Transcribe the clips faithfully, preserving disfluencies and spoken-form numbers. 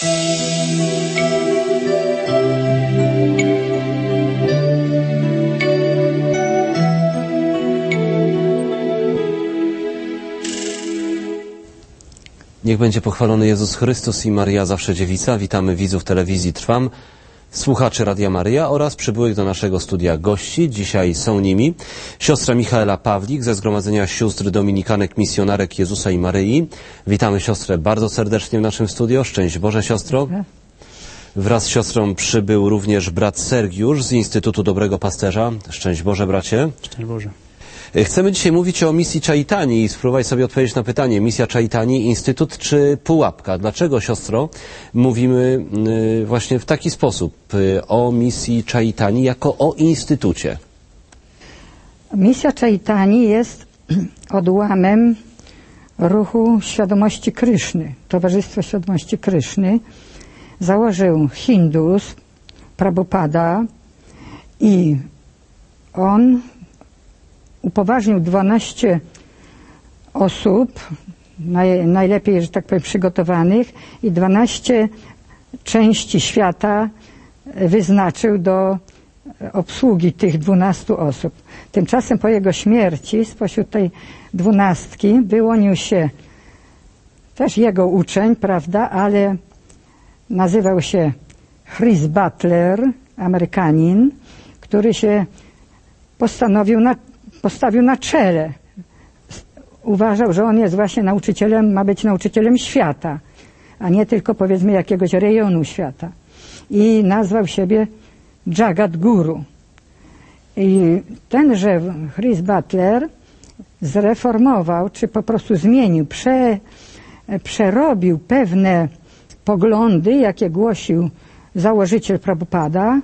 Niech będzie pochwalony Jezus Chrystus i Maria Zawsze Dziewica. Witamy widzów telewizji Trwam, słuchaczy Radia Maryja oraz przybyłych do naszego studia gości. Dzisiaj są nimi siostra Michaela Pawlik ze Zgromadzenia Sióstr Dominikanek Misjonarek Jezusa i Maryi. Witamy siostrę bardzo serdecznie w naszym studio. Szczęść Boże, siostro. Wraz z siostrą przybył również brat Sergiusz z Instytutu Dobrego Pasterza. Szczęść Boże, bracie. Szczęść Boże. Chcemy dzisiaj mówić o misji Chaitani i spróbować sobie odpowiedzieć na pytanie. Misja Chaitani, Instytut czy Pułapka? Dlaczego, siostro, mówimy właśnie w taki sposób o misji Chaitani jako o instytucie? Misja Chaitani jest odłamem ruchu Świadomości Kryszny. Towarzystwo Świadomości Kryszny założył Hindus, Prabhupada, i on upoważnił dwanaście osób, naj, najlepiej, że tak powiem, przygotowanych, i dwanaście części świata wyznaczył do obsługi tych dwunastu osób. Tymczasem po jego śmierci spośród tej dwunastki wyłonił się też jego uczeń, prawda, ale nazywał się Chris Butler, Amerykanin, który się postanowił na postawił na czele. Uważał, że on jest właśnie nauczycielem, ma być nauczycielem świata, a nie tylko, powiedzmy, jakiegoś rejonu świata. I nazwał siebie Jagat Guru. I tenże Chris Butler zreformował, czy po prostu zmienił, prze, przerobił pewne poglądy, jakie głosił założyciel Prabhupada.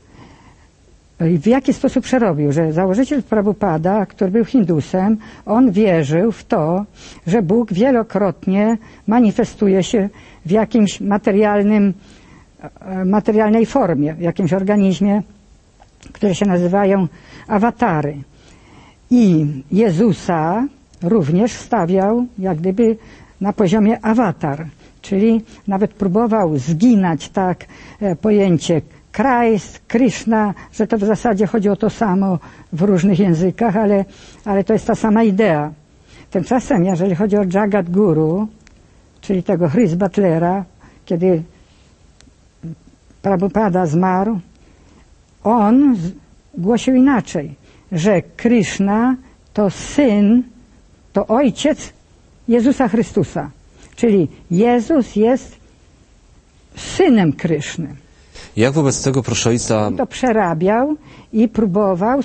W jaki sposób przerobił? Że założyciel Prabhupada, który był Hindusem, on wierzył w to, że Bóg wielokrotnie manifestuje się w jakimś materialnym, materialnej formie, w jakimś organizmie, które się nazywają awatary. I Jezusa również stawiał jak gdyby na poziomie awatar, czyli nawet próbował zginać tak pojęcie Christ, Krishna, że to w zasadzie chodzi o to samo w różnych językach, ale, ale to jest ta sama idea. Tymczasem, jeżeli chodzi o Jagat Guru, czyli tego Chris Butlera, kiedy Prabhupada zmarł, on głosił inaczej, że Krishna to syn, to ojciec Jezusa Chrystusa. Czyli Jezus jest synem Kryszny. Jak wobec tego, proszę ojca... To przerabiał i próbował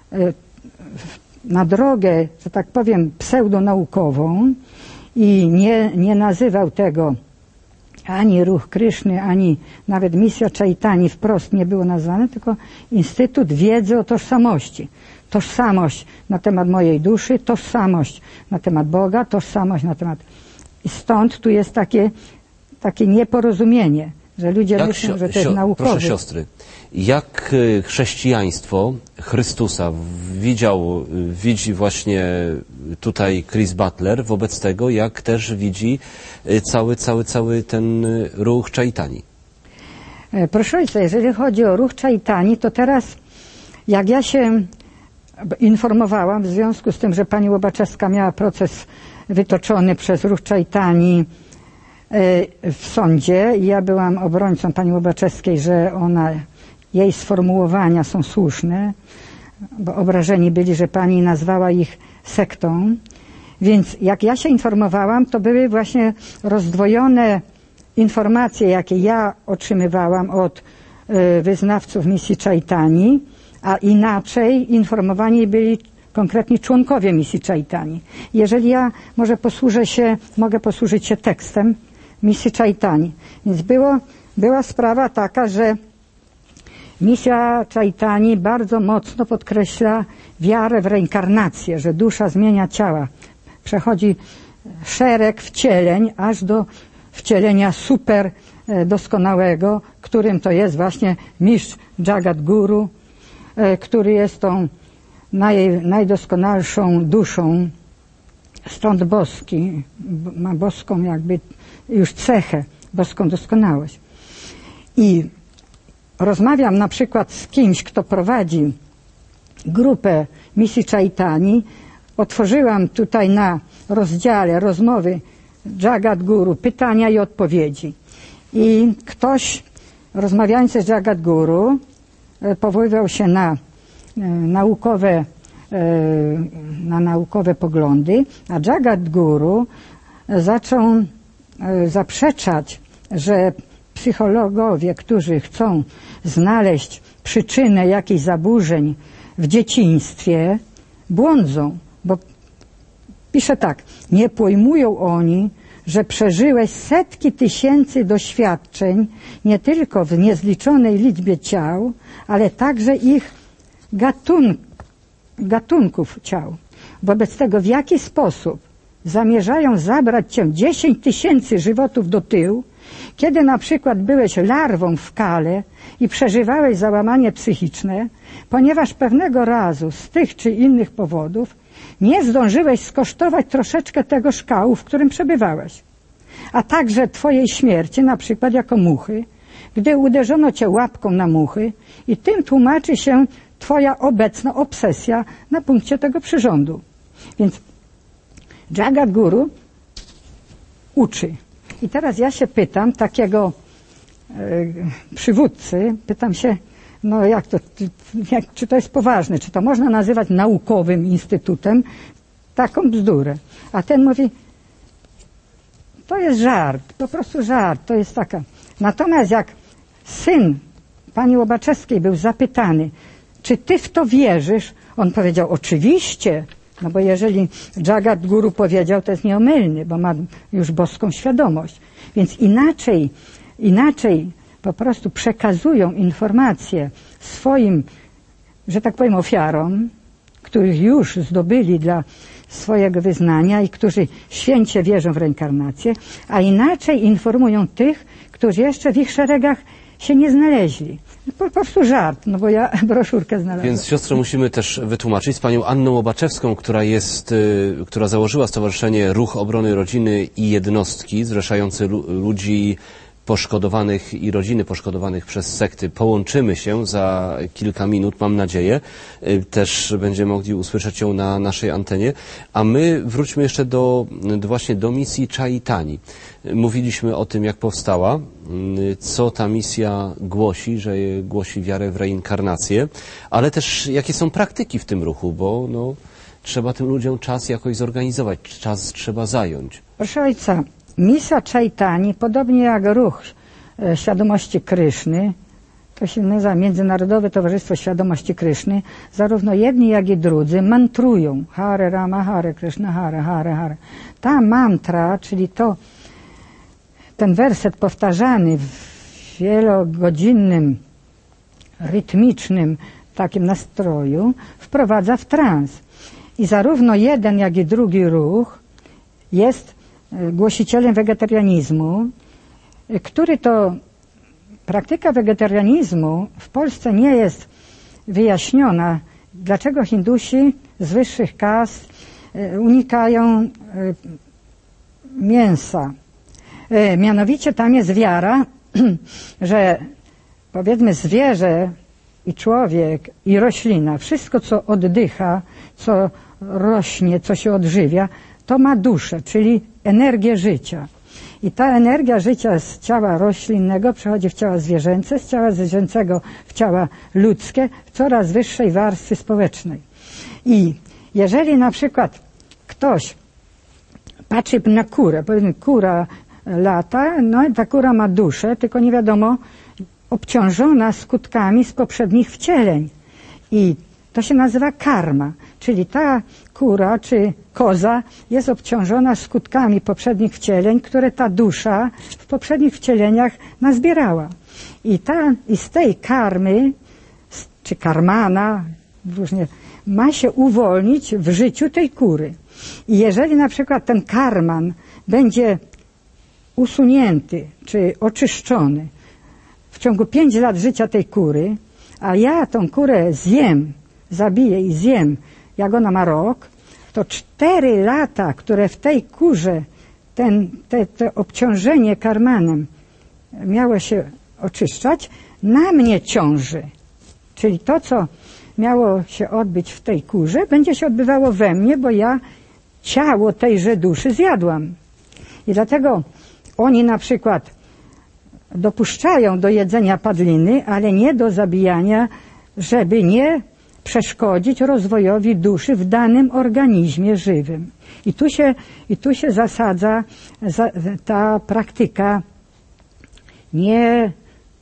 na drogę, że tak powiem, pseudonaukową, i nie, nie nazywał tego ani ruch Kryszny, ani nawet misja Chaitani wprost nie było nazwane, tylko Instytut Wiedzy o Tożsamości. Tożsamość na temat mojej duszy, tożsamość na temat Boga, tożsamość na temat... I stąd tu jest takie, takie nieporozumienie, że ludzie jak myślą, że to jest naukowy. Proszę siostry, jak chrześcijaństwo Chrystusa widział, widzi właśnie tutaj Chris Butler, wobec tego, jak też widzi cały, cały, cały ten ruch Chaitani? Proszę ojca, jeżeli chodzi o ruch Chaitani, to teraz, jak ja się informowałam w związku z tym, że pani Łobaczewska miała proces wytoczony przez ruch Chaitani w sądzie, i ja byłam obrońcą pani Łobaczewskiej, że ona, jej sformułowania są słuszne, bo obrażeni byli, że pani nazwała ich sektą. Więc jak ja się informowałam, to były właśnie rozdwojone informacje, jakie ja otrzymywałam od wyznawców misji Chaitani, a inaczej informowani byli konkretni członkowie misji Chaitani. Jeżeli ja może posłużę się, mogę posłużyć się tekstem misji Chaitani. Więc było, była sprawa taka, że misja Chaitani bardzo mocno podkreśla wiarę w reinkarnację, że dusza zmienia ciała. Przechodzi szereg wcieleń, aż do wcielenia super doskonałego, którym to jest właśnie mistrz Jagat Guru, który jest tą naj, najdoskonalszą duszą, stąd boski, ma boską jakby już cechę boską doskonałość. I rozmawiam na przykład z kimś, kto prowadzi grupę misji Chaitani. Otworzyłam tutaj na rozdziale rozmowy Jagadguru, pytania i odpowiedzi. I ktoś rozmawiający z Jagadguru powoływał się na naukowe, na naukowe poglądy, a Jagadguru zaczął zaprzeczać, że psychologowie, którzy chcą znaleźć przyczynę jakichś zaburzeń w dzieciństwie, błądzą, bo pisze tak, nie pojmują oni, że przeżyłeś setki tysięcy doświadczeń, nie tylko w niezliczonej liczbie ciał, ale także ich gatun gatunków ciał. Wobec tego, w jaki sposób zamierzają zabrać cię dziesięć tysięcy żywotów do tyłu, kiedy na przykład byłeś larwą w kale i przeżywałeś załamanie psychiczne, ponieważ pewnego razu z tych czy innych powodów nie zdążyłeś skosztować troszeczkę tego szkału, w którym przebywałeś. A także twojej śmierci, na przykład jako muchy, gdy uderzono cię łapką na muchy i tym tłumaczy się twoja obecna obsesja na punkcie tego przyrządu. Więc Jagadguru uczy. I teraz ja się pytam takiego e, przywódcy, pytam się, no jak to, jak, czy to jest poważne, czy to można nazywać naukowym instytutem, taką bzdurę. A ten mówi, to jest żart, po prostu żart, to jest taka. Natomiast jak syn pani Łobaczewskiej był zapytany, czy ty w to wierzysz, on powiedział, oczywiście, no bo jeżeli Jagadguru powiedział, to jest nieomylny, bo ma już boską świadomość. Więc inaczej, inaczej po prostu przekazują informacje swoim, że tak powiem, ofiarom, których już zdobyli dla swojego wyznania i którzy święcie wierzą w reinkarnację, a inaczej informują tych, którzy jeszcze w ich szeregach się nie znaleźli. Po prostu żart, no bo ja broszurkę znalazłam. Więc siostro musimy też wytłumaczyć z panią Anną Łobaczewską, która jest, y, która założyła Stowarzyszenie Ruch Obrony Rodziny i Jednostki, zrzeszające lu ludzi poszkodowanych i rodziny poszkodowanych przez sekty. Połączymy się za kilka minut, mam nadzieję. Y, też będziemy mogli usłyszeć ją na naszej antenie. A my wróćmy jeszcze do, do właśnie do misji Chaitani. Mówiliśmy o tym, jak powstała, co ta misja głosi, że głosi wiarę w reinkarnację, ale też jakie są praktyki w tym ruchu, bo no, trzeba tym ludziom czas jakoś zorganizować, czas trzeba zająć. Proszę ojca, misja Chaitani, podobnie jak ruch e, Świadomości Kryszny, to się nazywa Międzynarodowe Towarzystwo Świadomości Kryszny, zarówno jedni, jak i drudzy mantrują Hare Rama, Hare Krishna, Hare, Hare, Hare. Ta mantra, czyli to ten werset powtarzany w wielogodzinnym, rytmicznym takim nastroju wprowadza w trans. I zarówno jeden, jak i drugi ruch jest głosicielem wegetarianizmu, który to praktyka wegetarianizmu w Polsce nie jest wyjaśniona, dlaczego Hindusi z wyższych kast unikają mięsa. Mianowicie tam jest wiara, że powiedzmy zwierzę i człowiek i roślina, wszystko co oddycha, co rośnie, co się odżywia, to ma duszę, czyli energię życia. I ta energia życia z ciała roślinnego przechodzi w ciała zwierzęce, z ciała zwierzęcego w ciała ludzkie, w coraz wyższej warstwie społecznej. I jeżeli na przykład ktoś patrzy na kurę, powiedzmy kura lata, no i ta kura ma duszę, tylko nie wiadomo, obciążona skutkami z poprzednich wcieleń. I to się nazywa karma, czyli ta kura czy koza jest obciążona skutkami poprzednich wcieleń, które ta dusza w poprzednich wcieleniach nazbierała. I, ta, i z tej karmy, czy karmana, różnie, ma się uwolnić w życiu tej kury. I jeżeli na przykład ten karman będzie usunięty, czy oczyszczony w ciągu pięć lat życia tej kury, a ja tą kurę zjem, zabiję i zjem, jak ona ma rok, to cztery lata, które w tej kurze ten, te, te obciążenie karmanem miało się oczyszczać, na mnie ciąży. Czyli to, co miało się odbyć w tej kurze, będzie się odbywało we mnie, bo ja ciało tejże duszy zjadłam. I dlatego oni na przykład dopuszczają do jedzenia padliny, ale nie do zabijania, żeby nie przeszkodzić rozwojowi duszy w danym organizmie żywym. I tu się, i tu się zasadza za, ta praktyka nie,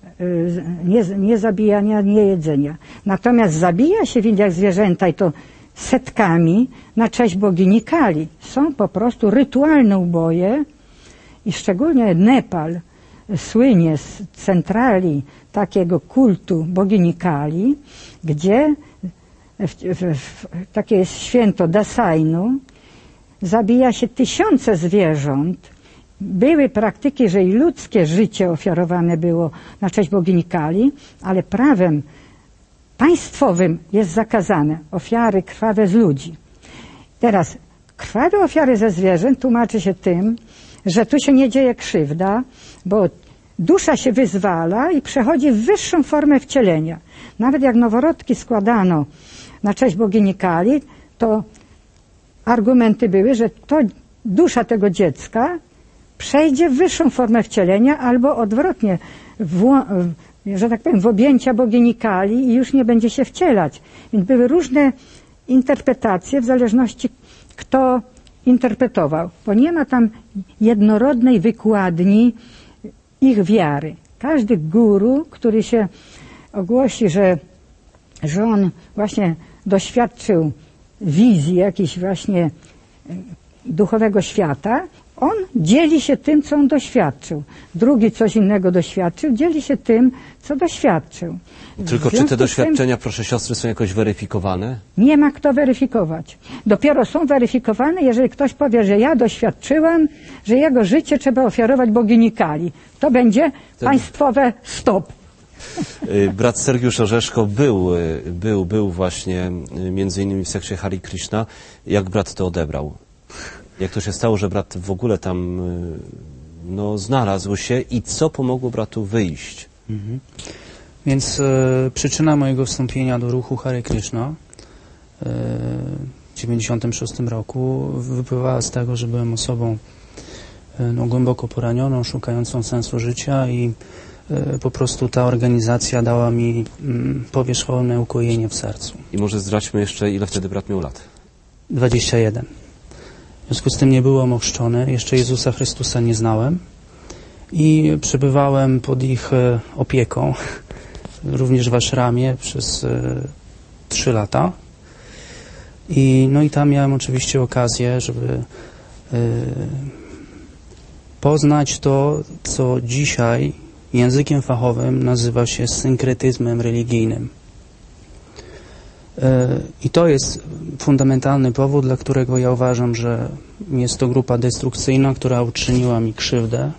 nie, nie zabijania, nie jedzenia. Natomiast zabija się w Indiach zwierzęta i to setkami na cześć bogini Kali. Są po prostu rytualne uboje i szczególnie Nepal słynie z centrali takiego kultu bogini Kali, gdzie w, w, w, takie jest święto Dasainu, zabija się tysiące zwierząt. Były praktyki, że i ludzkie życie ofiarowane było na cześć bogini Kali, ale prawem państwowym jest zakazane ofiary krwawe z ludzi. Teraz krwawe ofiary ze zwierząt tłumaczy się tym, że tu się nie dzieje krzywda, bo dusza się wyzwala i przechodzi w wyższą formę wcielenia. Nawet jak noworodki składano na cześć bogini Kali, to argumenty były, że to dusza tego dziecka przejdzie w wyższą formę wcielenia albo odwrotnie, w, że tak powiem, w objęcia bogini Kali i już nie będzie się wcielać. Więc były różne interpretacje w zależności kto interpretował, bo nie ma tam jednorodnej wykładni ich wiary. Każdy guru, który się ogłosi, że, że on właśnie doświadczył wizji jakiejś właśnie duchowego świata, on dzieli się tym, co on doświadczył. Drugi coś innego doświadczył, dzieli się tym, co doświadczył. Tylko czy te doświadczenia, tym, proszę siostry, są jakoś weryfikowane? Nie ma kto weryfikować. Dopiero są weryfikowane, jeżeli ktoś powie, że ja doświadczyłam, że jego życie trzeba ofiarować bogini Kali. To będzie Wtedy... państwowe stop. Brat Sergiusz Orzeszko był, był, był właśnie między innymi w sekcie Hare Krishna. Jak brat to odebrał? Jak to się stało, że brat w ogóle tam no, znalazł się i co pomogło bratu wyjść? Mhm. Więc e, przyczyna mojego wstąpienia do ruchu Hare Krishna e, w dziewięćdziesiątym szóstym roku wypływała z tego, że byłem osobą e, no, głęboko poranioną, szukającą sensu życia i e, po prostu ta organizacja dała mi m, powierzchowne ukojenie w sercu. I może zdradźmy jeszcze, ile wtedy brat miał lat? dwadzieścia jeden. W związku z tym nie byłem ochrzczony, jeszcze Jezusa Chrystusa nie znałem i przebywałem pod ich e, opieką, również w ashramie przez e, trzy lata. I, no i tam miałem oczywiście okazję, żeby e, poznać to, co dzisiaj językiem fachowym nazywa się synkretyzmem religijnym. I to jest fundamentalny powód, dla którego ja uważam, że jest to grupa destrukcyjna, która uczyniła mi krzywdę.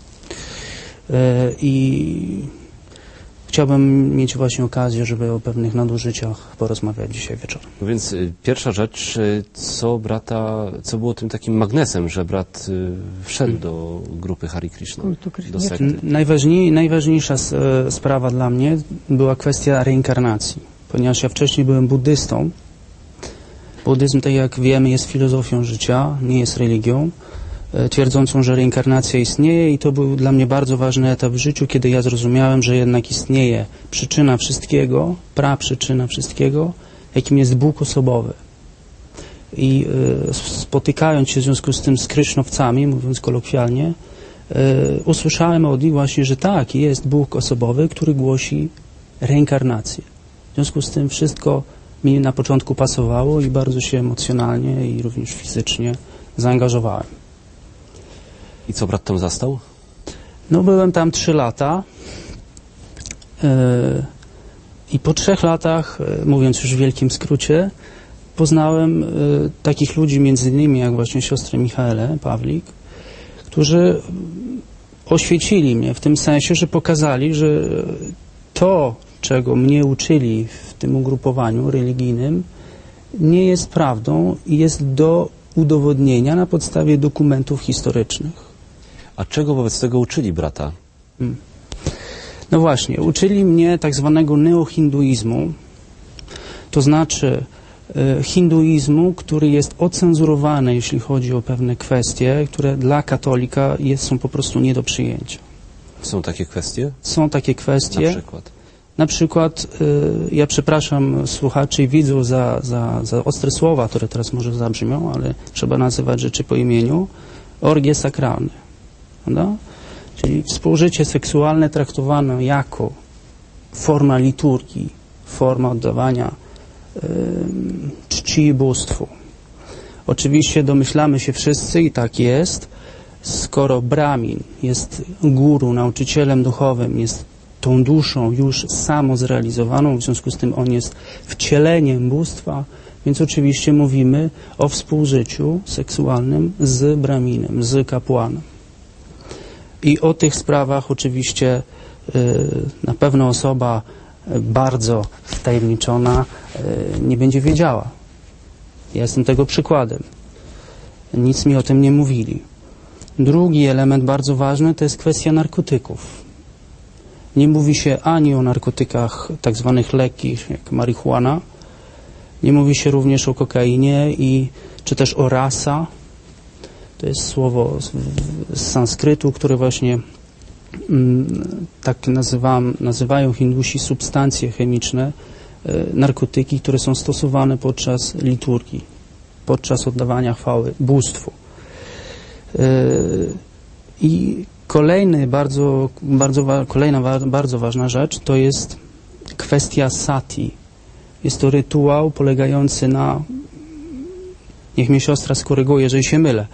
I chciałbym mieć właśnie okazję, żeby o pewnych nadużyciach porozmawiać dzisiaj wieczorem. No więc pierwsza rzecz, co brata, co było tym takim magnesem, że brat wszedł hmm. do grupy Hare Krishna, do sekty? Najważniej, najważniejsza sprawa dla mnie była kwestia reinkarnacji. Ponieważ ja wcześniej byłem buddystą. Buddyzm, tak jak wiemy, jest filozofią życia, nie jest religią, twierdzącą, że reinkarnacja istnieje i to był dla mnie bardzo ważny etap w życiu, kiedy ja zrozumiałem, że jednak istnieje przyczyna wszystkiego, praprzyczyna wszystkiego, jakim jest Bóg osobowy. I y, spotykając się w związku z tym z krysznowcami, mówiąc kolokwialnie, y, usłyszałem od nich właśnie, że tak, jest Bóg osobowy, który głosi reinkarnację. W związku z tym wszystko mi na początku pasowało i bardzo się emocjonalnie i również fizycznie zaangażowałem. I co brat tam zastał? No byłem tam trzy lata yy, i po trzech latach, yy, mówiąc już w wielkim skrócie, poznałem yy, takich ludzi, między innymi jak właśnie siostrę Michaelę Pawlik, którzy oświecili mnie w tym sensie, że pokazali, że to, czego mnie uczyli w tym ugrupowaniu religijnym, nie jest prawdą i jest do udowodnienia na podstawie dokumentów historycznych. A czego wobec tego uczyli brata? Hmm. No właśnie, uczyli mnie tak zwanego neohinduizmu, to znaczy e, hinduizmu, który jest ocenzurowany, jeśli chodzi o pewne kwestie, które dla katolika jest, są po prostu nie do przyjęcia. Są takie kwestie? Są takie kwestie. Na przykład? Na przykład, e, ja przepraszam słuchaczy i widzów za, za, za ostre słowa, które teraz może zabrzmią, ale trzeba nazywać rzeczy po imieniu. Orgie sakralne. Prawda? Czyli współżycie seksualne traktowane jako forma liturgii, forma oddawania y, czci bóstwu. Oczywiście domyślamy się wszyscy, i tak jest, skoro Brahmin jest guru, nauczycielem duchowym, jest tą duszą już samozrealizowaną, w związku z tym on jest wcieleniem bóstwa, więc oczywiście mówimy o współżyciu seksualnym z Brahminem, z kapłanem. I o tych sprawach oczywiście y, na pewno osoba bardzo wtajemniczona y, nie będzie wiedziała. Ja jestem tego przykładem. Nic mi o tym nie mówili. Drugi element bardzo ważny to jest kwestia narkotyków. Nie mówi się ani o narkotykach tak zwanych lekkich, jak marihuana, nie mówi się również o kokainie i czy też o rasa. To jest słowo z, z sanskrytu, które właśnie mm, tak nazywam, nazywają Hindusi substancje chemiczne, e, narkotyki, które są stosowane podczas liturgii, podczas oddawania chwały bóstwu. E, I kolejny bardzo, bardzo, kolejna wa, bardzo ważna rzecz to jest kwestia sati. Jest to rytuał polegający na, niech mnie siostra skoryguje, jeżeli się mylę,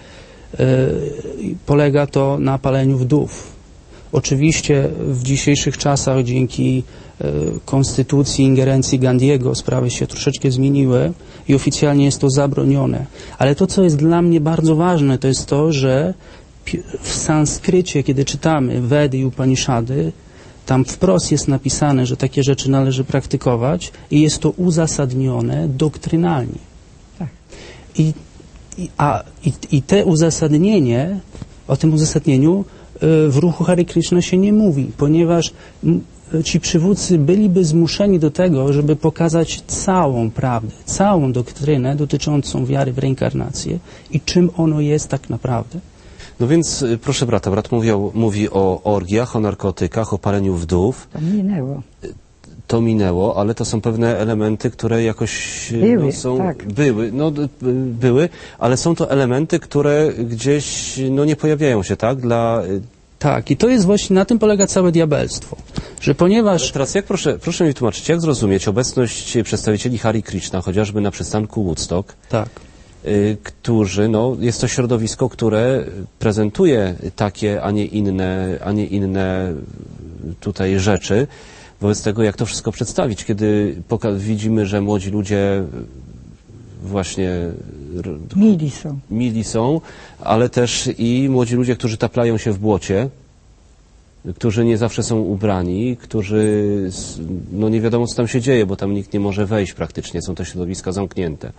polega to na paleniu wdów. Oczywiście w dzisiejszych czasach dzięki konstytucji, ingerencji Gandhiego sprawy się troszeczkę zmieniły i oficjalnie jest to zabronione. Ale to, co jest dla mnie bardzo ważne, to jest to, że w sanskrycie, kiedy czytamy Vedy i Upanishady, tam wprost jest napisane, że takie rzeczy należy praktykować i jest to uzasadnione doktrynalnie. Tak. I I, a, i, I te uzasadnienie, o tym uzasadnieniu y, w ruchu Hare Krishna się nie mówi, ponieważ m, ci przywódcy byliby zmuszeni do tego, żeby pokazać całą prawdę, całą doktrynę dotyczącą wiary w reinkarnację i czym ono jest tak naprawdę. No więc, proszę brata, brat mówił, mówi o orgiach, o narkotykach, o paleniu wdów. To minęło. To minęło, ale to są pewne elementy, które jakoś były, no, są, tak. były, no, były, ale są to elementy, które gdzieś no, nie pojawiają się, tak? Dla... Tak, i to jest właśnie, na tym polega całe diabelstwo, że ponieważ... Ale teraz jak, proszę, proszę mi tłumaczyć, jak zrozumieć obecność przedstawicieli Hare Krishna, chociażby na przystanku Woodstock, tak. y, którzy, no, jest to środowisko, które prezentuje takie, a nie inne, a nie inne tutaj rzeczy. Wobec tego, jak to wszystko przedstawić, kiedy widzimy, że młodzi ludzie właśnie mili są. mili są, ale też i młodzi ludzie, którzy taplają się w błocie, którzy nie zawsze są ubrani, którzy, no nie wiadomo, co tam się dzieje, bo tam nikt nie może wejść praktycznie, są to środowiska zamknięte.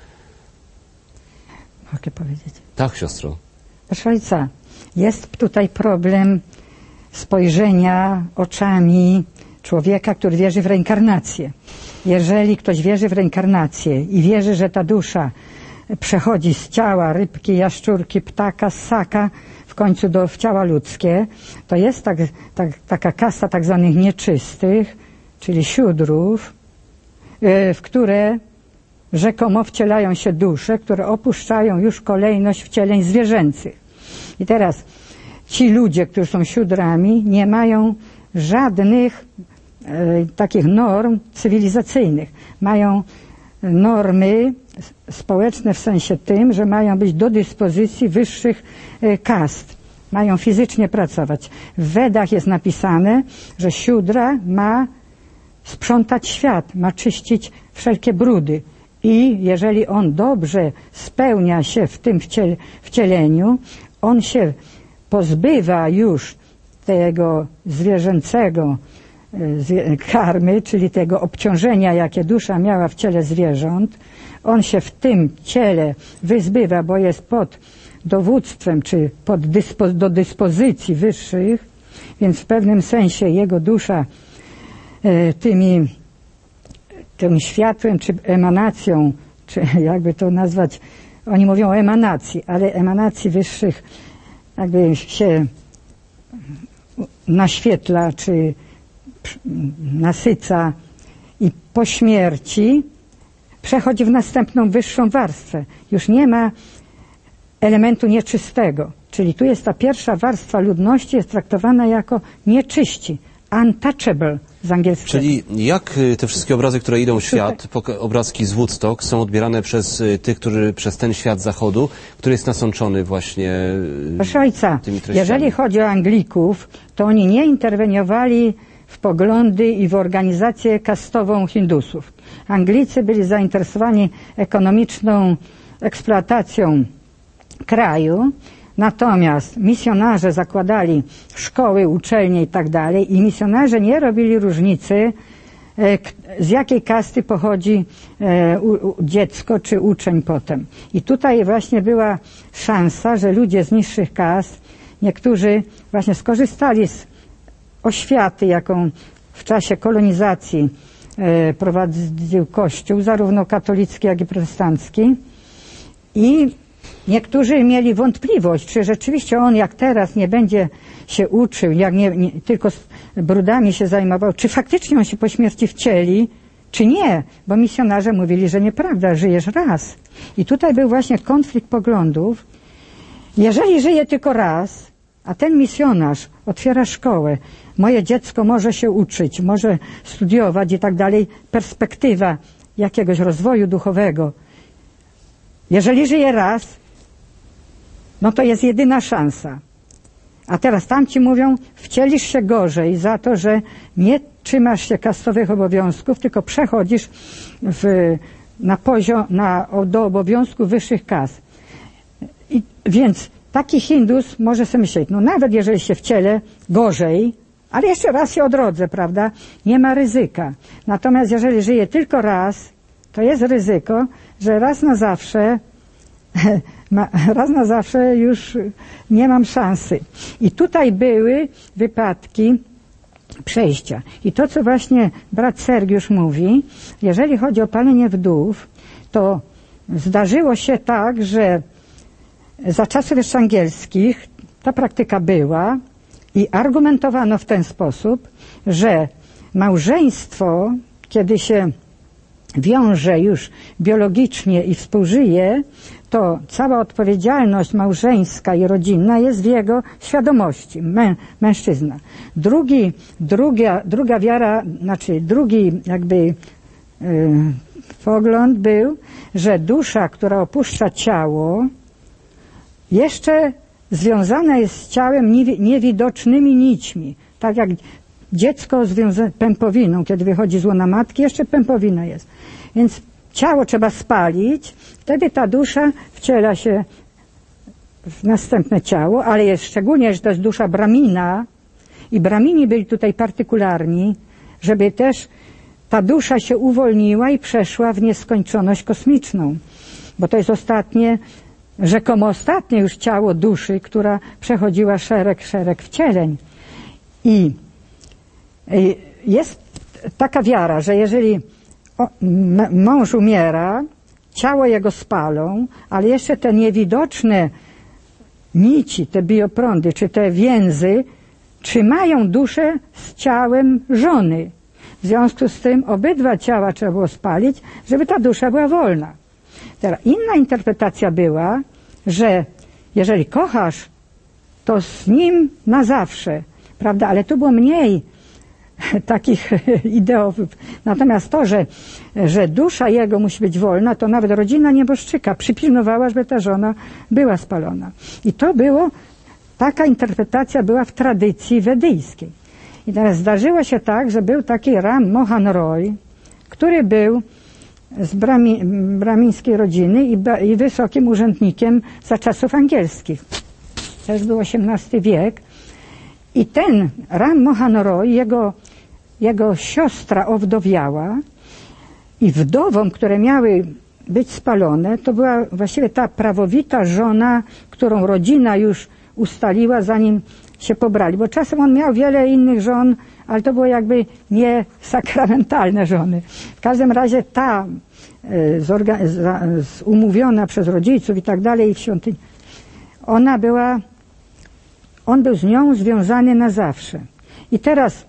Mogę powiedzieć? Tak, siostro. Proszę ojca, jest tutaj problem spojrzenia oczami człowieka, który wierzy w reinkarnację. Jeżeli ktoś wierzy w reinkarnację i wierzy, że ta dusza przechodzi z ciała rybki, jaszczurki, ptaka, ssaka w końcu do, w ciała ludzkie, to jest tak, tak, taka kasta tak zwanych nieczystych, czyli siódrów, w które rzekomo wcielają się dusze, które opuszczają już kolejność wcieleń zwierzęcych. I teraz ci ludzie, którzy są siódrami, nie mają żadnych e, takich norm cywilizacyjnych. Mają normy społeczne w sensie tym, że mają być do dyspozycji wyższych e, kast. Mają fizycznie pracować. W Wedach jest napisane, że siódra ma sprzątać świat, ma czyścić wszelkie brudy. I jeżeli on dobrze spełnia się w tym wciel wcieleniu, on się pozbywa już tego zwierzęcego karmy, czyli tego obciążenia, jakie dusza miała w ciele zwierząt. On się w tym ciele wyzbywa, bo jest pod dowództwem, czy pod dyspo, do dyspozycji wyższych Więc w pewnym sensie jego dusza e, tymi, tym światłem, czy emanacją, czy jakby to nazwać, oni mówią o emanacji, ale emanacji wyższych jakby się naświetla, czy nasyca i po śmierci przechodzi w następną wyższą warstwę. Już nie ma elementu nieczystego. Czyli tu jest ta pierwsza warstwa ludności, jest traktowana jako nieczyści, untouchable z angielskiego. Czyli jak te wszystkie obrazy, które idą w świat, obrazki z Woodstock, są odbierane przez tych, którzy przez ten świat zachodu, który jest nasączony właśnie Proszę ojca, tymi treściami? Jeżeli chodzi o Anglików, to oni nie interweniowali w poglądy i w organizację kastową Hindusów. Anglicy byli zainteresowani ekonomiczną eksploatacją kraju, natomiast misjonarze zakładali szkoły, uczelnie i tak dalej i misjonarze nie robili różnicy, z jakiej kasty pochodzi dziecko czy uczeń potem. I tutaj właśnie była szansa, że ludzie z niższych kast, niektórzy właśnie skorzystali z oświaty, jaką w czasie kolonizacji prowadził Kościół, zarówno katolicki, jak i protestancki. I niektórzy mieli wątpliwość, czy rzeczywiście on jak teraz nie będzie się uczył, jak nie, nie, tylko brudami się zajmował, czy faktycznie on się po śmierci wcieli, czy nie, bo misjonarze mówili, że nieprawda, żyjesz raz. I tutaj był właśnie konflikt poglądów. Jeżeli żyje tylko raz, a ten misjonarz otwiera szkołę, moje dziecko może się uczyć, może studiować i tak dalej, perspektywa jakiegoś rozwoju duchowego. Jeżeli żyje raz, no to jest jedyna szansa. A teraz tamci mówią, wcielisz się gorzej za to, że nie trzymasz się kastowych obowiązków, tylko przechodzisz w, na poziom, na, do obowiązków wyższych kas. I, więc taki Hindus może sobie myśleć, no nawet jeżeli się wcielę gorzej, ale jeszcze raz się odrodzę, prawda? Nie ma ryzyka. Natomiast jeżeli żyję tylko raz, to jest ryzyko, że raz na zawsze raz na zawsze już nie mam szansy. I tutaj były wypadki przejścia. I to, co właśnie brat Sergiusz mówi, jeżeli chodzi o palenie wdów, to zdarzyło się tak, że za czasów jeszcze angielskich ta praktyka była i argumentowano w ten sposób, że małżeństwo, kiedy się wiąże już biologicznie i współżyje, to cała odpowiedzialność małżeńska i rodzinna jest w jego świadomości, mę, mężczyzna. Drugi, druga, druga wiara, znaczy drugi jakby yy, pogląd był, że dusza, która opuszcza ciało, jeszcze związana jest z ciałem niewidocznymi nićmi. Tak jak dziecko związane pępowiną, kiedy wychodzi z łona matki, jeszcze pępowina jest. Więc ciało trzeba spalić, wtedy ta dusza wciela się w następne ciało, ale jest szczególnie, że to jest dusza Brahmina i Brahmini byli tutaj partykularni, żeby też ta dusza się uwolniła i przeszła w nieskończoność kosmiczną, bo to jest ostatnie, rzekomo ostatnie już ciało duszy, która przechodziła szereg, szereg wcieleń. I jest taka wiara, że jeżeli o, mąż umiera, ciało jego spalą, ale jeszcze te niewidoczne nici, te bioprądy, czy te więzy trzymają duszę z ciałem żony. W związku z tym obydwa ciała trzeba było spalić, żeby ta dusza była wolna. Teraz inna interpretacja była, że jeżeli kochasz, to z nim na zawsze, prawda? Ale tu było mniej takich ideowych. Natomiast to, że, że dusza jego musi być wolna, to nawet rodzina nieboszczyka przypilnowała, żeby ta żona była spalona. I to było, taka interpretacja była w tradycji wedyjskiej. I teraz zdarzyło się tak, że był taki Ram Mohan Roy, który był z brami, bramińskiej rodziny i, i wysokim urzędnikiem za czasów angielskich. To już był osiemnasty wiek. I ten Ram Mohan Roy, jego, jego siostra owdowiała i wdowom, które miały być spalone, to była właściwie ta prawowita żona, którą rodzina już ustaliła, zanim się pobrali, bo czasem on miał wiele innych żon, ale to było jakby nie sakramentalne żony. W każdym razie ta zorga- za- umówiona przez rodziców i tak dalej i w świątyni, ona była, on był z nią związany na zawsze. I teraz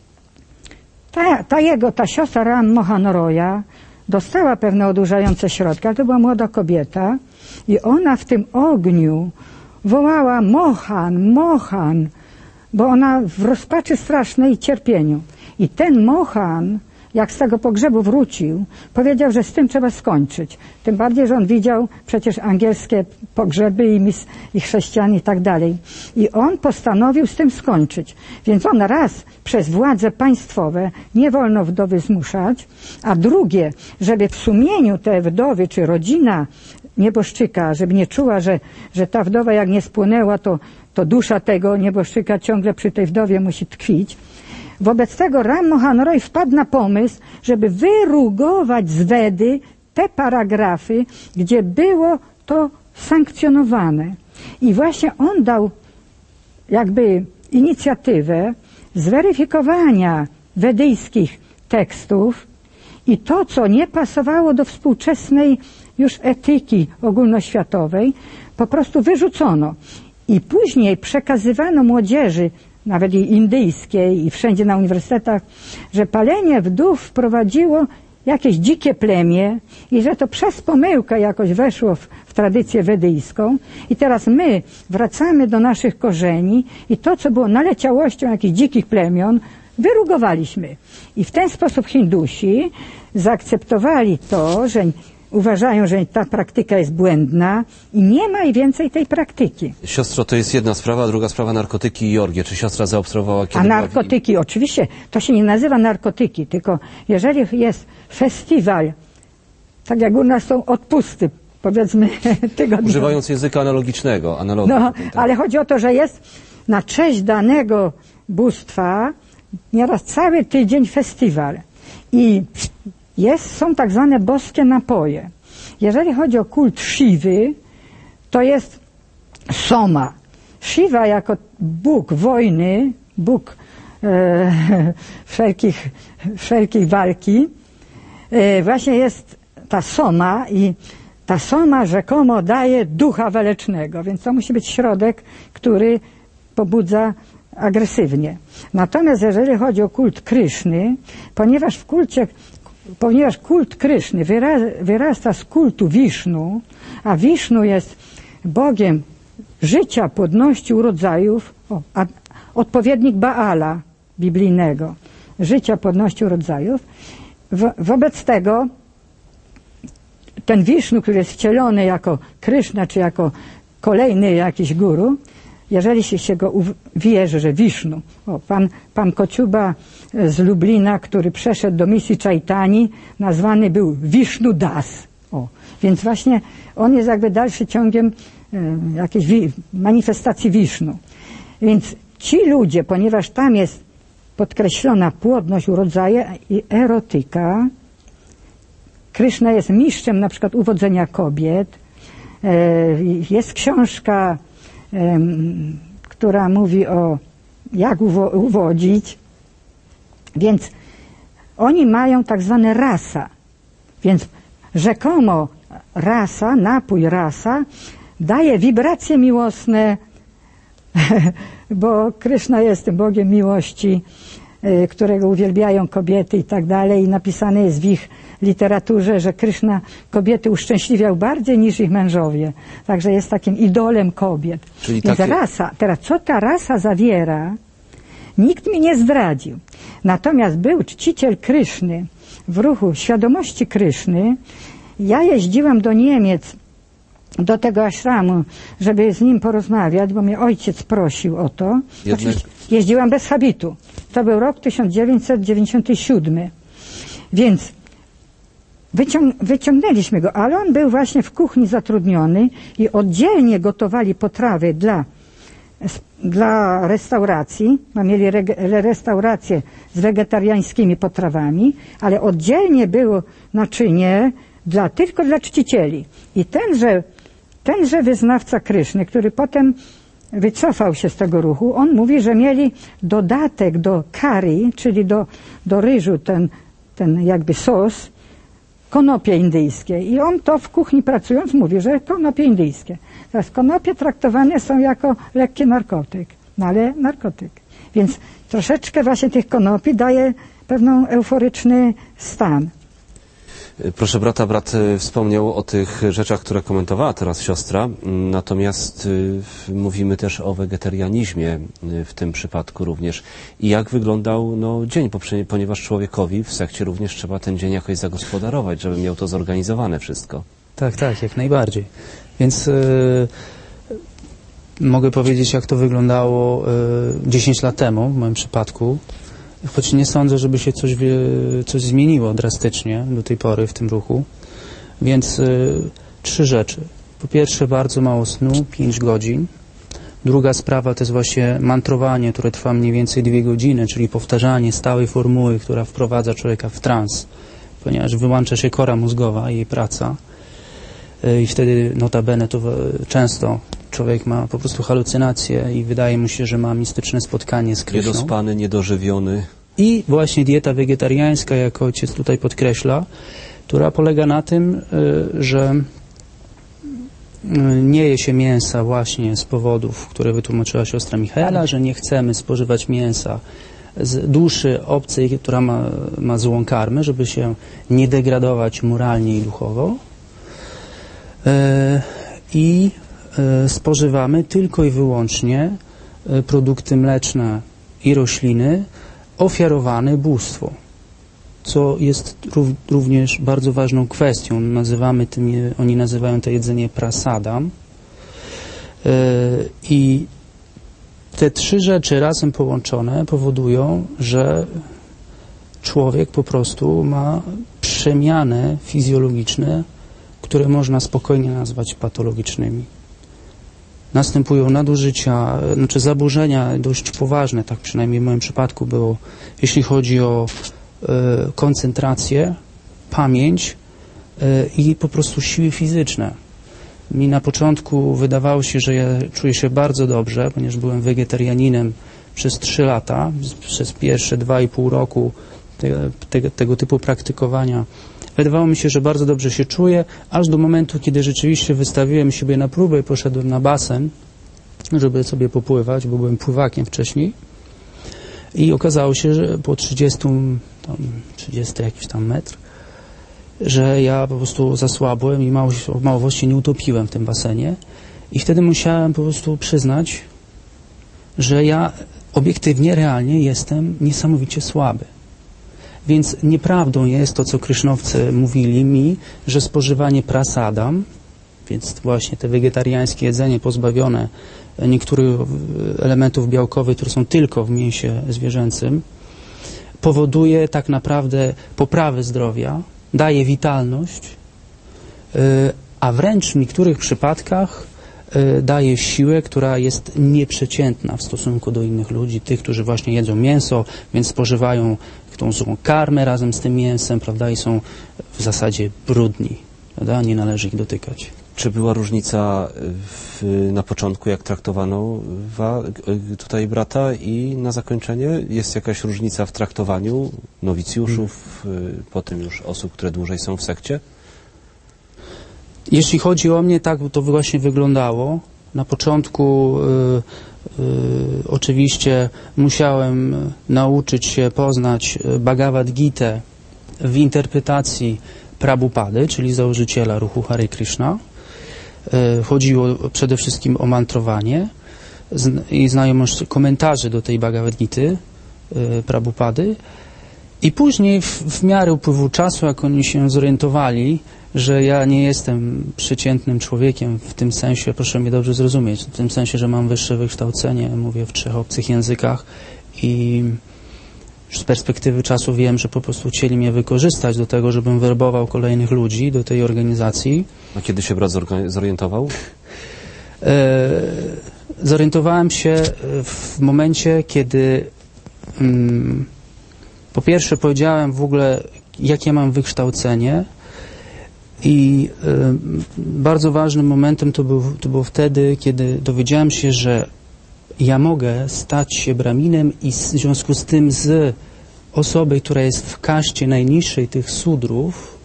ta, ta jego, ta siostra Ram Mohanoroja dostała pewne odurzające środki, ale to była młoda kobieta i ona w tym ogniu wołała Mohan, Mohan, bo ona w rozpaczy strasznej i cierpieniu. I ten Mohan, jak z tego pogrzebu wrócił, powiedział, że z tym trzeba skończyć. Tym bardziej, że on widział przecież angielskie pogrzeby i, mis, i chrześcijan i tak dalej. I on postanowił z tym skończyć. Więc on raz przez władze państwowe nie wolno wdowy zmuszać, a drugie, żeby w sumieniu te wdowy czy rodzina nieboszczyka, żeby nie czuła, że, że ta wdowa jak nie spłynęła, to, to dusza tego nieboszczyka ciągle przy tej wdowie musi tkwić. Wobec tego Ram Mohan Roy wpadł na pomysł, żeby wyrugować z Wedy te paragrafy, gdzie było to sankcjonowane. I właśnie on dał jakby inicjatywę zweryfikowania wedyjskich tekstów i to, co nie pasowało do współczesnej już etyki ogólnoświatowej, po prostu wyrzucono. I później przekazywano młodzieży, nawet i indyjskiej i wszędzie na uniwersytetach, że palenie wdów wprowadziło jakieś dzikie plemię i że to przez pomyłkę jakoś weszło w, w tradycję wedyjską i teraz my wracamy do naszych korzeni i to, co było naleciałością jakichś dzikich plemion, wyrugowaliśmy. I w ten sposób Hindusi zaakceptowali to, że uważają, że ta praktyka jest błędna i nie ma i więcej tej praktyki. Siostro, to jest jedna sprawa, a druga sprawa narkotyki i orgie. Czy siostra zaobserwowała kiedy... A narkotyki, oczywiście, to się nie nazywa narkotyki, tylko jeżeli jest festiwal, tak jak u nas są odpusty, powiedzmy tygodniowe. Używając języka analogicznego. Analogii, no, tak. ale chodzi o to, że jest na cześć danego bóstwa nieraz cały tydzień festiwal. I Jest, są tak zwane boskie napoje. Jeżeli chodzi o kult Shiwy, to jest Soma. Shiva jako Bóg wojny, Bóg e, wszelkich, wszelkich walki, e, właśnie jest ta Soma i ta Soma rzekomo daje ducha walecznego, więc to musi być środek, który pobudza agresywnie. Natomiast jeżeli chodzi o kult Kryszny, ponieważ w kulcie Ponieważ kult Kryszny wyrasta z kultu Wisznu, a Wisznu jest Bogiem życia, płodności, urodzajów, o, a odpowiednik Baala biblijnego, życia, płodności, urodzajów, wo, wobec tego ten Wisznu, który jest wcielony jako Kryszna, czy jako kolejny jakiś guru, jeżeli się, się go wierzy, że Wisznu, o, pan, pan Kociuba z Lublina, który przeszedł do misji Chaitani, nazwany był Wisznu Das. O, więc właśnie on jest jakby dalszym ciągiem e, jakiejś wi- manifestacji Wisznu. Więc ci ludzie, ponieważ tam jest podkreślona płodność, urodzaje i erotyka, Kryszna jest mistrzem na przykład uwodzenia kobiet, e, jest książka, która mówi o jak uwo- uwodzić, więc oni mają tak zwane rasa, więc rzekomo rasa, napój rasa daje wibracje miłosne, bo Kryszna jest tym Bogiem miłości, którego uwielbiają kobiety i tak dalej. I napisane jest w ich literaturze, że Kryszna kobiety uszczęśliwiał bardziej niż ich mężowie. Także jest takim idolem kobiet. Czyli Więc takie... rasa, teraz co ta rasa zawiera, nikt mi nie zdradził. Natomiast był czciciel Kryszny w ruchu świadomości Kryszny. Ja jeździłam do Niemiec, do tego ashramu, żeby z nim porozmawiać, bo mnie ojciec prosił o to. Jednak... Oczywiście jeździłam bez habitu. To był rok tysiąc dziewięćset dziewięćdziesiąty siódmy. Więc wyciąg wyciągnęliśmy go, ale on był właśnie w kuchni zatrudniony i oddzielnie gotowali potrawy dla, dla restauracji, bo mieli re restaurację z wegetariańskimi potrawami, ale oddzielnie było naczynie dla, tylko dla czcicieli. I tenże, tenże wyznawca Kryszny, który potem wycofał się z tego ruchu. On mówi, że mieli dodatek do curry, czyli do, do ryżu, ten, ten jakby sos, konopie indyjskie. I on to w kuchni pracując mówi, że konopie indyjskie. Teraz konopie traktowane są jako lekki narkotyk, no ale narkotyk. Więc troszeczkę właśnie tych konopi daje pewną euforyczny stan. Proszę brata, brat wspomniał o tych rzeczach, które komentowała teraz siostra, natomiast y, mówimy też o wegetarianizmie y, w tym przypadku również. I jak wyglądał no, dzień, ponieważ człowiekowi w sekcie również trzeba ten dzień jakoś zagospodarować, żeby miał to zorganizowane wszystko. Tak, tak, jak najbardziej. Więc y, mogę powiedzieć, jak to wyglądało y, dziesięć lat temu w moim przypadku. Choć nie sądzę, żeby się coś, coś zmieniło drastycznie do tej pory w tym ruchu. Więc y, trzy rzeczy. Po pierwsze, bardzo mało snu, pięć godzin. Druga sprawa to jest właśnie mantrowanie, które trwa mniej więcej dwie godziny, czyli powtarzanie stałej formuły, która wprowadza człowieka w trans, ponieważ wyłącza się kora mózgowa i jej praca. Y, I wtedy notabene to y, często człowiek ma po prostu halucynacje i wydaje mu się, że ma mistyczne spotkanie z Kryszną. Niedospany, niedożywiony. I właśnie dieta wegetariańska, jak ojciec tutaj podkreśla, która polega na tym, że nie je się mięsa właśnie z powodów, które wytłumaczyła siostra Michaela, że nie chcemy spożywać mięsa z duszy obcej, która ma, ma złą karmę, żeby się nie degradować moralnie i duchowo. I spożywamy tylko i wyłącznie produkty mleczne i rośliny ofiarowane bóstwu, co jest również bardzo ważną kwestią. Nazywamy tym, oni nazywają to jedzenie prasadam. I te trzy rzeczy razem połączone powodują, że człowiek po prostu ma przemiany fizjologiczne, które można spokojnie nazwać patologicznymi. Następują nadużycia, znaczy zaburzenia dość poważne, tak przynajmniej w moim przypadku było, jeśli chodzi o y, koncentrację, pamięć y, i po prostu siły fizyczne. Mi na początku wydawało się, że ja czuję się bardzo dobrze, ponieważ byłem wegetarianinem przez trzy lata, przez pierwsze dwa i pół roku te, te, tego typu praktykowania. Wydawało mi się, że bardzo dobrze się czuję, aż do momentu, kiedy rzeczywiście wystawiłem siebie na próbę i poszedłem na basen, żeby sobie popływać, bo byłem pływakiem wcześniej. I okazało się, że po trzydziestym, tam, trzydziestym jakiś tam metr, że ja po prostu zasłabłem i mało, mało się nie utopiłem w tym basenie. I wtedy musiałem po prostu przyznać, że ja obiektywnie, realnie jestem niesamowicie słaby. Więc nieprawdą jest to, co krysznowcy mówili mi, że spożywanie prasadam, więc właśnie te wegetariańskie jedzenie pozbawione niektórych elementów białkowych, które są tylko w mięsie zwierzęcym, powoduje tak naprawdę poprawę zdrowia, daje witalność, a wręcz w niektórych przypadkach daje siłę, która jest nieprzeciętna w stosunku do innych ludzi, tych, którzy właśnie jedzą mięso, więc spożywają tą złą karmę razem z tym mięsem, prawda, i są w zasadzie brudni, prawda, nie należy ich dotykać. Czy była różnica w, na początku, jak traktowano wa, tutaj brata, i na zakończenie jest jakaś różnica w traktowaniu nowicjuszów, hmm. potem już osób, które dłużej są w sekcie? Jeśli chodzi o mnie, tak to właśnie wyglądało. Na początku y, y, oczywiście musiałem nauczyć się poznać Bhagavad Gitę w interpretacji Prabhupady, czyli założyciela ruchu Hare Krishna. Y, chodziło przede wszystkim o mantrowanie i znajomość komentarzy do tej Bhagavad Gity y, Prabhupady. I później w, w miarę upływu czasu, jak oni się zorientowali, że ja nie jestem przeciętnym człowiekiem w tym sensie, proszę mnie dobrze zrozumieć, w tym sensie, że mam wyższe wykształcenie, mówię w trzech obcych językach i już z perspektywy czasu wiem, że po prostu chcieli mnie wykorzystać do tego, żebym werbował kolejnych ludzi do tej organizacji. A kiedy się brat zorientował? E, zorientowałem się w momencie, kiedy mm, po pierwsze powiedziałem w ogóle, jakie mam wykształcenie. I y, bardzo ważnym momentem to, był, to było wtedy, kiedy dowiedziałem się, że ja mogę stać się braminem i w związku z tym z osoby, która jest w kaście najniższej tych sudrów,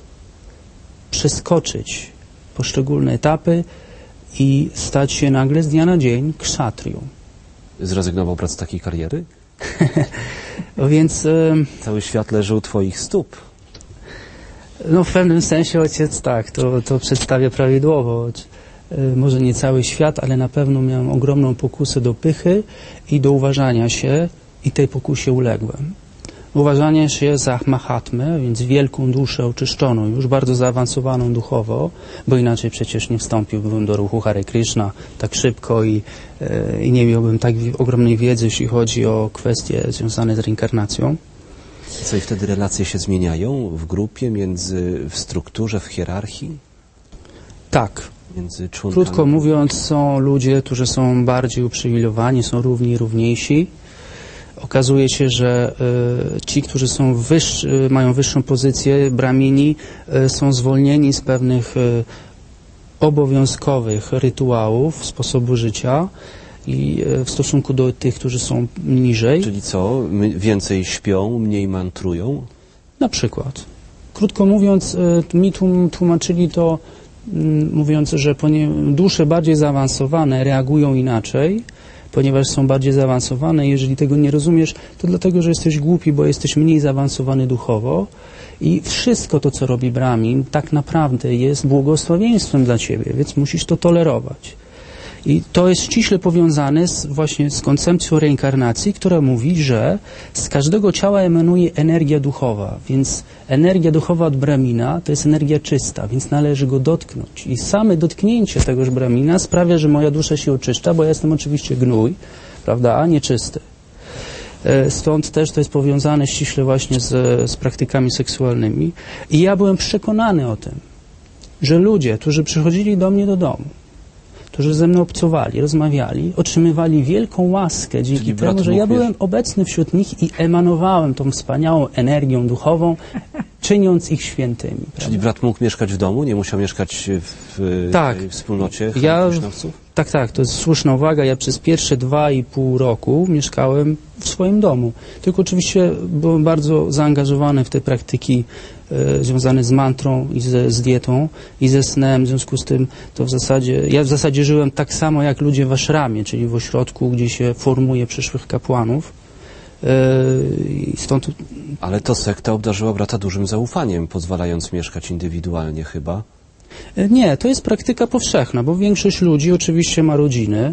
przeskoczyć poszczególne etapy i stać się nagle z dnia na dzień kszatrią. Zrezygnował pan z takiej kariery? No więc... E, Cały świat leży u twoich stóp. No w pewnym sensie ojciec tak, to, to przedstawia prawidłowo. E, może nie cały świat, ale na pewno miałem ogromną pokusę do pychy i do uważania się i tej pokusie uległem. Uważanie się za Mahatmę, więc wielką duszę oczyszczoną, już bardzo zaawansowaną duchowo, bo inaczej przecież nie wstąpiłbym do ruchu Hare Krishna tak szybko i, e, i nie miałbym tak ogromnej wiedzy, jeśli chodzi o kwestie związane z reinkarnacją. Co i wtedy relacje się zmieniają w grupie, między, w strukturze, w hierarchii? Tak. Między członkami? Krótko mówiąc, są ludzie, którzy są bardziej uprzywilejowani, są równi i równiejsi. Okazuje się, że y, ci, którzy są wyższy, mają wyższą pozycję, bramini, y, są zwolnieni z pewnych y, obowiązkowych rytuałów, sposobu życia i y, w stosunku do tych, którzy są niżej. Czyli co? My więcej śpią, mniej mantrują? Na przykład. Krótko mówiąc, y, mi tłum, tłumaczyli to, y, mówiąc, że dusze bardziej zaawansowane reagują inaczej, ponieważ są bardziej zaawansowane. Jeżeli tego nie rozumiesz, to dlatego, że jesteś głupi, bo jesteś mniej zaawansowany duchowo i wszystko to, co robi Brahmin, tak naprawdę jest błogosławieństwem dla ciebie, więc musisz to tolerować. I to jest ściśle powiązane z, właśnie z koncepcją reinkarnacji, która mówi, że z każdego ciała emanuje energia duchowa, więc energia duchowa od Brahmina to jest energia czysta, więc należy go dotknąć. I same dotknięcie tegoż Brahmina sprawia, że moja dusza się oczyszcza, bo ja jestem oczywiście gnój, prawda, a nie czysty. Stąd też to jest powiązane ściśle właśnie z, z praktykami seksualnymi. I ja byłem przekonany o tym, że ludzie, którzy przychodzili do mnie do domu, którzy ze mną obcowali, rozmawiali, otrzymywali wielką łaskę dzięki Czyli temu, że ja mógł, byłem wiesz... obecny wśród nich i emanowałem tą wspaniałą energią duchową, czyniąc ich świętymi. Prawda? Czyli brat mógł mieszkać w domu, nie musiał mieszkać w tak. tej wspólnocie ja, Hare-Krishnowców? Tak, tak, to jest słuszna uwaga. Ja przez pierwsze dwa i pół roku mieszkałem w swoim domu. Tylko oczywiście byłem bardzo zaangażowany w te praktyki e, związane z mantrą i ze, z dietą i ze snem. W związku z tym to w zasadzie, ja w zasadzie żyłem tak samo jak ludzie w ashramie, czyli w ośrodku, gdzie się formuje przyszłych kapłanów. I stąd... Ale to sekta obdarzyła brata dużym zaufaniem, pozwalając mieszkać indywidualnie chyba. Nie, to jest praktyka powszechna, bo większość ludzi oczywiście ma rodziny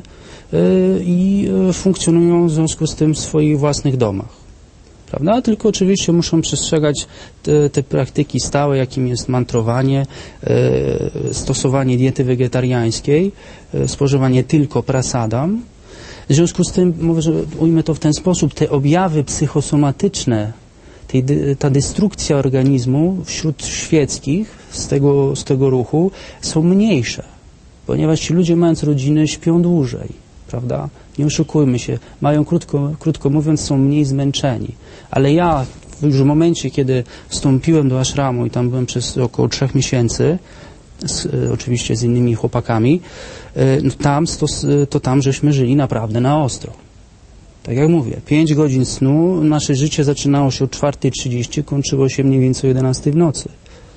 i funkcjonują w związku z tym w swoich własnych domach. Prawda? Tylko oczywiście muszą przestrzegać te, te praktyki stałe, jakim jest mantrowanie, stosowanie diety wegetariańskiej, spożywanie tylko prasadam. W związku z tym, może ujmę to w ten sposób, te objawy psychosomatyczne, tej, ta destrukcja organizmu wśród świeckich z tego, z tego ruchu są mniejsze, ponieważ ci ludzie, mając rodziny, śpią dłużej, prawda? Nie oszukujmy się, mają, krótko, krótko mówiąc, są mniej zmęczeni. Ale ja już w momencie, kiedy wstąpiłem do ashramu i tam byłem przez około trzech miesięcy, Z, oczywiście z innymi chłopakami, tam, to, to tam żeśmy żyli naprawdę na ostro. Tak jak mówię, pięć godzin snu, nasze życie zaczynało się o czwarta trzydzieści, kończyło się mniej więcej o jedenastej w nocy.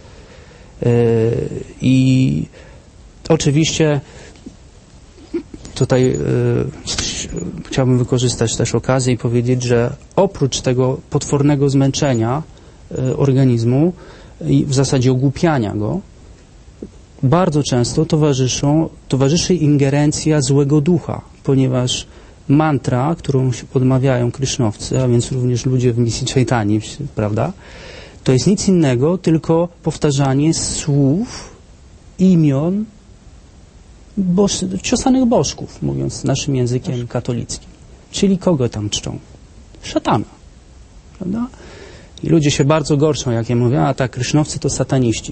I oczywiście tutaj chciałbym wykorzystać też okazję i powiedzieć, że oprócz tego potwornego zmęczenia organizmu i w zasadzie ogłupiania go, bardzo często towarzyszą, towarzyszy ingerencja złego ducha, ponieważ mantra, którą odmawiają Krishnowcy, a więc również ludzie w misji Chaitani, prawda, to jest nic innego, tylko powtarzanie słów, imion boż, ciosanych bożków, mówiąc naszym językiem katolickim. Czyli kogo tam czczą? Szatana. Prawda? I ludzie się bardzo gorszą, jak ja mówię, a tak, Krishnowcy to sataniści.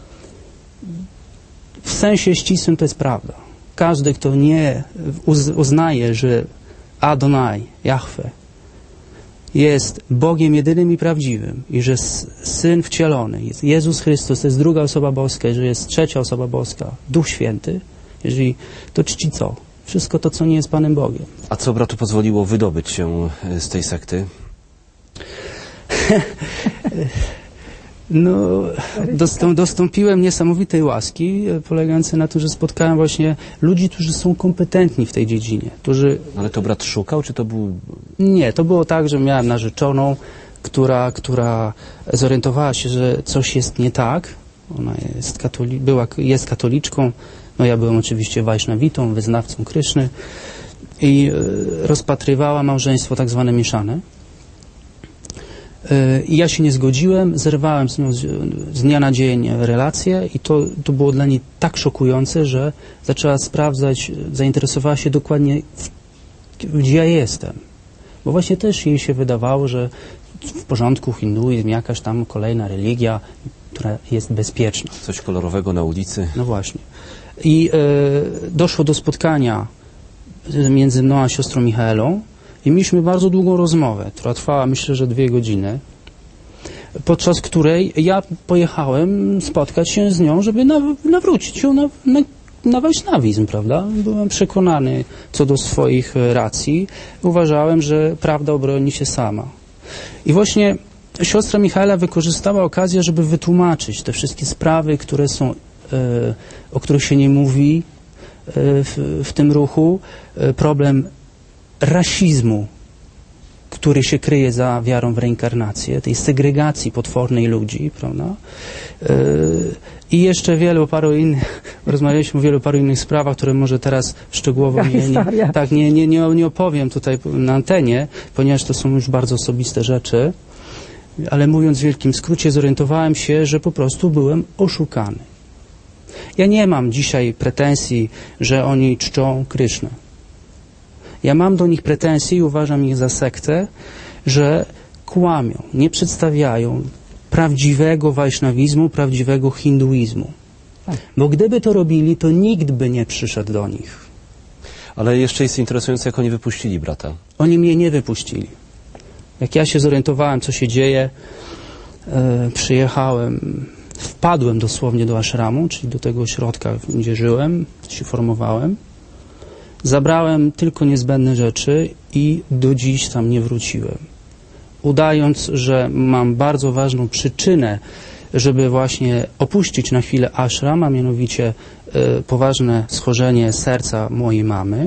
W sensie ścisłym to jest prawda. Każdy, kto nie uznaje, że Adonai, Jahwe, jest Bogiem jedynym i prawdziwym i że Syn wcielony, jest Jezus Chrystus, to jest druga osoba boska, że jest trzecia osoba boska, Duch Święty, jeżeli to czci co? wszystko to, co nie jest Panem Bogiem. A co bratu pozwoliło wydobyć się z tej sekty? No, dostą, dostąpiłem niesamowitej łaski, polegającej na tym, że spotkałem właśnie ludzi, którzy są kompetentni w tej dziedzinie. Którzy... Ale to brat szukał, czy to był... Nie, to było tak, że miałem narzeczoną, która, która zorientowała się, że coś jest nie tak. Ona jest, katoli była, jest katoliczką, no ja byłem oczywiście wajsznawitą, wyznawcą Kryszny i y, rozpatrywała małżeństwo tak zwane mieszane. I ja się nie zgodziłem, zerwałem z nią z, z dnia na dzień relacje i to, to było dla niej tak szokujące, że zaczęła sprawdzać, zainteresowała się dokładnie, w, gdzie ja jestem. Bo właśnie też jej się wydawało, że w porządku hinduizm, jakaś tam kolejna religia, która jest bezpieczna. Coś kolorowego na ulicy. No właśnie. I e, doszło do spotkania między mną a siostrą Michaelą, i mieliśmy bardzo długą rozmowę, która trwała, myślę, że dwie godziny, podczas której ja pojechałem spotkać się z nią, żeby nawrócić ją na, na, na wajsznawizm, prawda? Byłem przekonany co do swoich racji. Uważałem, że prawda obroni się sama. I właśnie siostra Michaela wykorzystała okazję, żeby wytłumaczyć te wszystkie sprawy, które są, e, o których się nie mówi e, w, w tym ruchu. E, problem rasizmu, który się kryje za wiarą w reinkarnację, tej segregacji potwornej ludzi, prawda? Yy, I jeszcze wielu, paru innych, rozmawialiśmy o wielu, paru innych sprawach, które może teraz szczegółowo nie, nie, tak, nie, nie, nie, nie opowiem tutaj na antenie, ponieważ to są już bardzo osobiste rzeczy, ale mówiąc w wielkim skrócie, zorientowałem się, że po prostu byłem oszukany. Ja nie mam dzisiaj pretensji, że oni czczą Krysznę. Ja mam do nich pretensje i uważam ich za sektę, że kłamią, nie przedstawiają prawdziwego wajsznawizmu, prawdziwego hinduizmu. Bo gdyby to robili, to nikt by nie przyszedł do nich. Ale jeszcze jest interesujące, jak oni wypuścili brata. Oni mnie nie wypuścili. Jak ja się zorientowałem, co się dzieje, e, przyjechałem, wpadłem dosłownie do ashramu, czyli do tego ośrodka, gdzie żyłem, się formowałem. Zabrałem tylko niezbędne rzeczy i do dziś tam nie wróciłem. Udając, że mam bardzo ważną przyczynę, żeby właśnie opuścić na chwilę ashram, a mianowicie y, poważne schorzenie serca mojej mamy.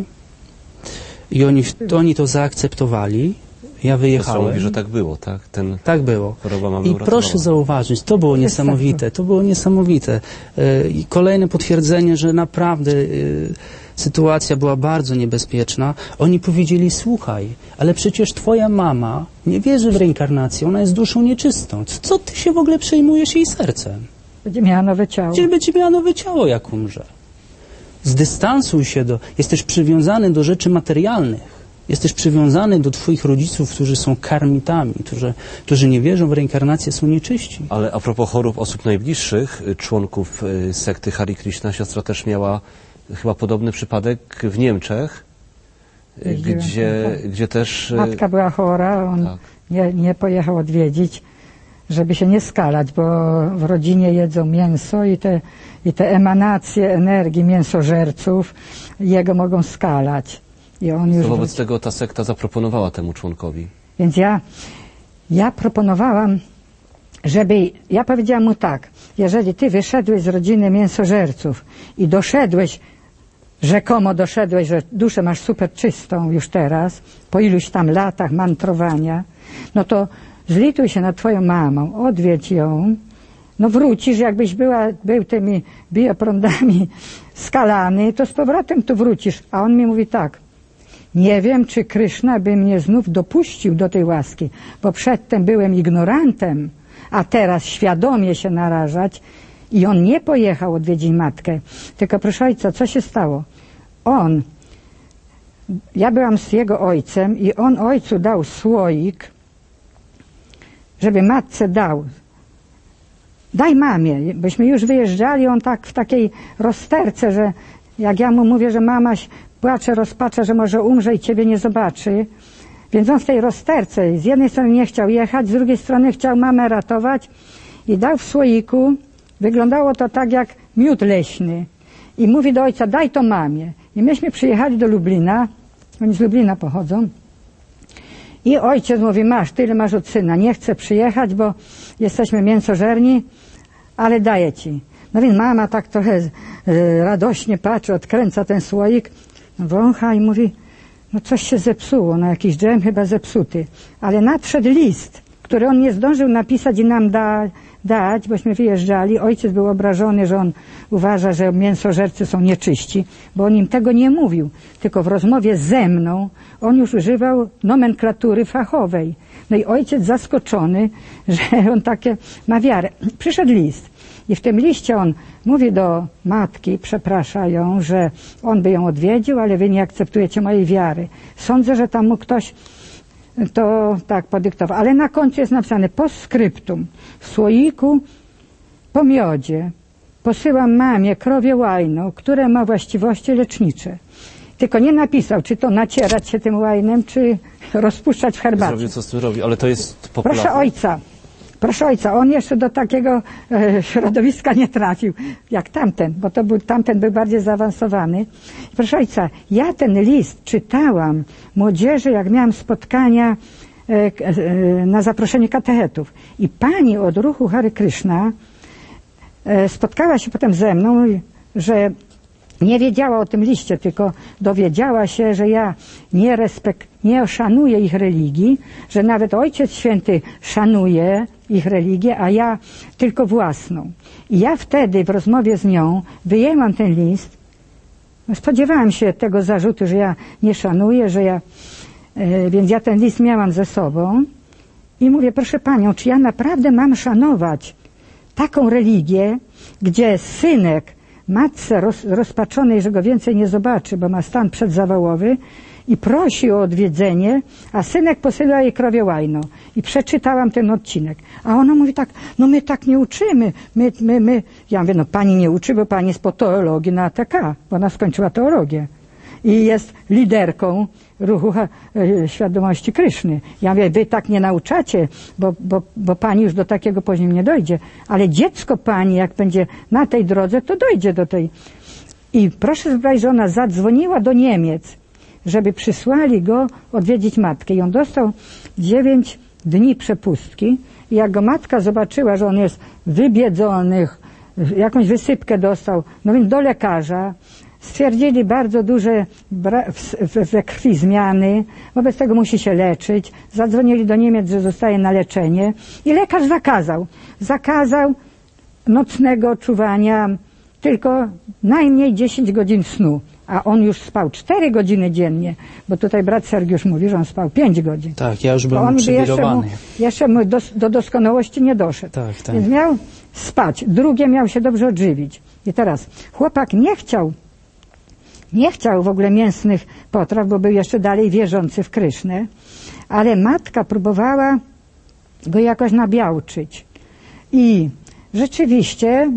I oni, to, oni to zaakceptowali. Ja wyjechałem. To mówi, że tak było, tak? Ten tak było. Choroba mamy I uratowała. proszę zauważyć, to było niesamowite. To było niesamowite. Y, I kolejne potwierdzenie, że naprawdę y, sytuacja była bardzo niebezpieczna. Oni powiedzieli, słuchaj, ale przecież twoja mama nie wierzy w reinkarnację, ona jest duszą nieczystą. Co ty się w ogóle przejmujesz jej sercem? Będzie miała nowe ciało. Gdzie będzie miała nowe ciało, jak umrze? Zdystansuj się do... Jesteś przywiązany do rzeczy materialnych. Jesteś przywiązany do twoich rodziców, którzy są karmitami, którzy, którzy nie wierzą w reinkarnację, są nieczyści. Ale a propos chorób osób najbliższych, członków sekty Hare Krishna, siostra też miała chyba podobny przypadek w Niemczech, Jeździłem, gdzie, tak. gdzie też... Matka była chora, on tak. nie, nie pojechał odwiedzić, żeby się nie skalać, bo w rodzinie jedzą mięso i te, i te emanacje energii mięsożerców jego mogą skalać. I on już To wobec wróci. tego ta sekta zaproponowała temu członkowi. Więc ja, ja proponowałam, żeby, ja powiedziałam mu tak, jeżeli ty wyszedłeś z rodziny mięsożerców i doszedłeś, rzekomo doszedłeś, że duszę masz super czystą już teraz, po iluś tam latach mantrowania, no to zlituj się nad twoją mamą, odwiedź ją, no wrócisz, jakbyś była, był tymi bioprądami skalany, to z powrotem tu wrócisz. A on mi mówi tak, nie wiem, czy Kryszna by mnie znów dopuścił do tej łaski, bo przedtem byłem ignorantem, a teraz świadomie się narażać i on nie pojechał odwiedzić matkę. Tylko proszę ojca, co się stało? On, ja byłam z jego ojcem i on ojcu dał słoik, żeby matce dał. Daj mamie, byśmy już wyjeżdżali, on tak w takiej rozterce, że jak ja mu mówię, że mama płacze, rozpacza, że może umrze i ciebie nie zobaczy. Więc on w tej rozterce z jednej strony nie chciał jechać, z drugiej strony chciał mamę ratować i dał w słoiku. Wyglądało to tak jak miód leśny. I mówi do ojca, daj to mamie. I myśmy przyjechali do Lublina, oni z Lublina pochodzą, i ojciec mówi, masz, tyle masz od syna, nie chcę przyjechać, bo jesteśmy mięsożerni, ale daję ci. No więc mama tak trochę y, radośnie patrzy, odkręca ten słoik, wącha i mówi, no coś się zepsuło, no jakiś dżem chyba zepsuty. Ale nadszedł list, który on nie zdążył napisać i nam da, dać, bośmy wyjeżdżali. Ojciec był obrażony, że on uważa, że mięsożercy są nieczyści, bo on im tego nie mówił. Tylko w rozmowie ze mną on już używał nomenklatury fachowej. No i ojciec zaskoczony, że on takie ma wiarę. Przyszedł list. I w tym liście on mówi do matki, przeprasza ją, że on by ją odwiedził, ale wy nie akceptujecie mojej wiary. Sądzę, że tam mu ktoś to tak podyktował. Ale na końcu jest napisane postscriptum. W słoiku po miodzie posyłam mamie krowie łajno, które ma właściwości lecznicze. Tylko nie napisał, czy to nacierać się tym łajnem, czy rozpuszczać w herbacie. Zrobił, co z tym robi, ale to jest popularne. Proszę ojca. Proszę ojca, on jeszcze do takiego e, środowiska nie trafił, jak tamten, bo to był, tamten był bardziej zaawansowany. Proszę ojca, ja ten list czytałam młodzieży, jak miałam spotkania e, e, na zaproszenie katechetów. I pani od ruchu Hare Krishna e, spotkała się potem ze mną, że nie wiedziała o tym liście, tylko dowiedziała się, że ja nie respekt, nie szanuję ich religii, że nawet Ojciec Święty szanuje ich religię, a ja tylko własną. I ja wtedy w rozmowie z nią wyjęłam ten list. Spodziewałam się tego zarzutu, że ja nie szanuję, że ja... E, więc ja ten list miałam ze sobą i mówię, proszę panią, czy ja naprawdę mam szanować taką religię, gdzie synek matce roz, rozpaczonej, że go więcej nie zobaczy, bo ma stan przedzawałowy i prosi o odwiedzenie, a synek posyła jej krowie łajno. I przeczytałam ten odcinek. A ona mówi tak, no my tak nie uczymy. My, my, my. Ja mówię, no pani nie uczy, bo pani jest po teologii na A T K, bo ona skończyła teologię. I jest liderką ruchu e, świadomości Kryszny. Ja mówię, wy tak nie nauczacie, bo, bo, bo pani już do takiego później nie dojdzie. Ale dziecko pani, jak będzie na tej drodze, to dojdzie do tej. I proszę zobaczyć, że ona zadzwoniła do Niemiec, żeby przysłali go odwiedzić matkę. I on dostał dziewięć dni przepustki. I jak go matka zobaczyła, że on jest wybiedzony, jakąś wysypkę dostał, no więc do lekarza, stwierdzili bardzo duże we krwi zmiany, wobec tego musi się leczyć. Zadzwonili do Niemiec, że zostaje na leczenie i lekarz zakazał. Zakazał nocnego czuwania, tylko najmniej dziesięć godzin snu. A on już spał cztery godziny dziennie, bo tutaj brat Sergiusz mówi, że on spał pięć godzin. Tak, ja już byłem on uprzywilejowany. Jeszcze mu, jeszcze mu do, do doskonałości nie doszedł. Tak, tak. Więc miał spać, drugie miał się dobrze odżywić. I teraz chłopak nie chciał Nie chciał w ogóle mięsnych potraw, bo był jeszcze dalej wierzący w Krysznę, ale matka próbowała go jakoś nabiałczyć. I rzeczywiście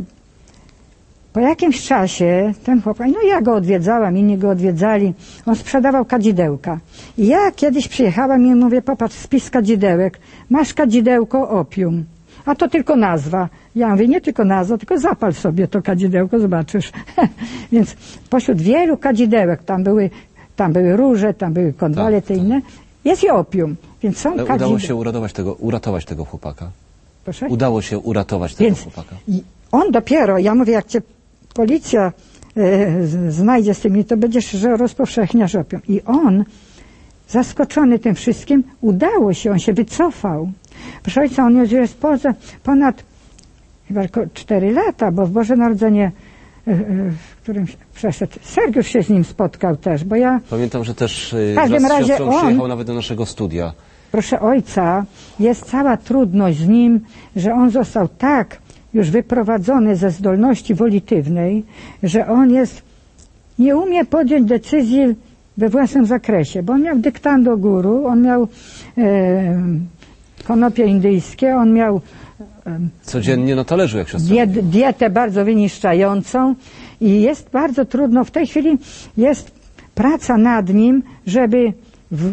po jakimś czasie ten chłopak, no ja go odwiedzałam, inni go odwiedzali, on sprzedawał kadzidełka. I ja kiedyś przyjechałam i mówię, popatrz, spis kadzidełek, masz kadzidełko opium. A to tylko nazwa. Ja mówię, nie tylko nazwa, tylko zapal sobie to kadzidełko, zobaczysz. Więc pośród wielu kadzidełek, tam były, tam były róże, tam były konwale, te inne, jest i opium. Więc są kadzidełka. Udało się uratować tego, uratować tego chłopaka? Proszę? Udało się uratować tego Więc chłopaka? On dopiero, ja mówię, jak cię policja e, znajdzie z tymi, to będziesz że rozpowszechniasz opium. I on, zaskoczony tym wszystkim, udało się, on się wycofał. Proszę ojca, on już jest poza, ponad chyba cztery lata, bo w Boże Narodzenie, w którym przeszedł, Sergiusz się z nim spotkał też, bo ja... Pamiętam, że też w każdym wraz z razie siostrą on, przyjechał nawet do naszego studia. Proszę ojca, jest cała trudność z nim, że on został tak już wyprowadzony ze zdolności wolitywnej, że on jest, nie umie podjąć decyzji we własnym zakresie, bo on miał dyktando guru, on miał e, konopie indyjskie, on miał e, codziennie na talerzu, jak siostra diet, dietę bardzo wyniszczającą i jest bardzo trudno, w tej chwili jest praca nad nim, żeby w,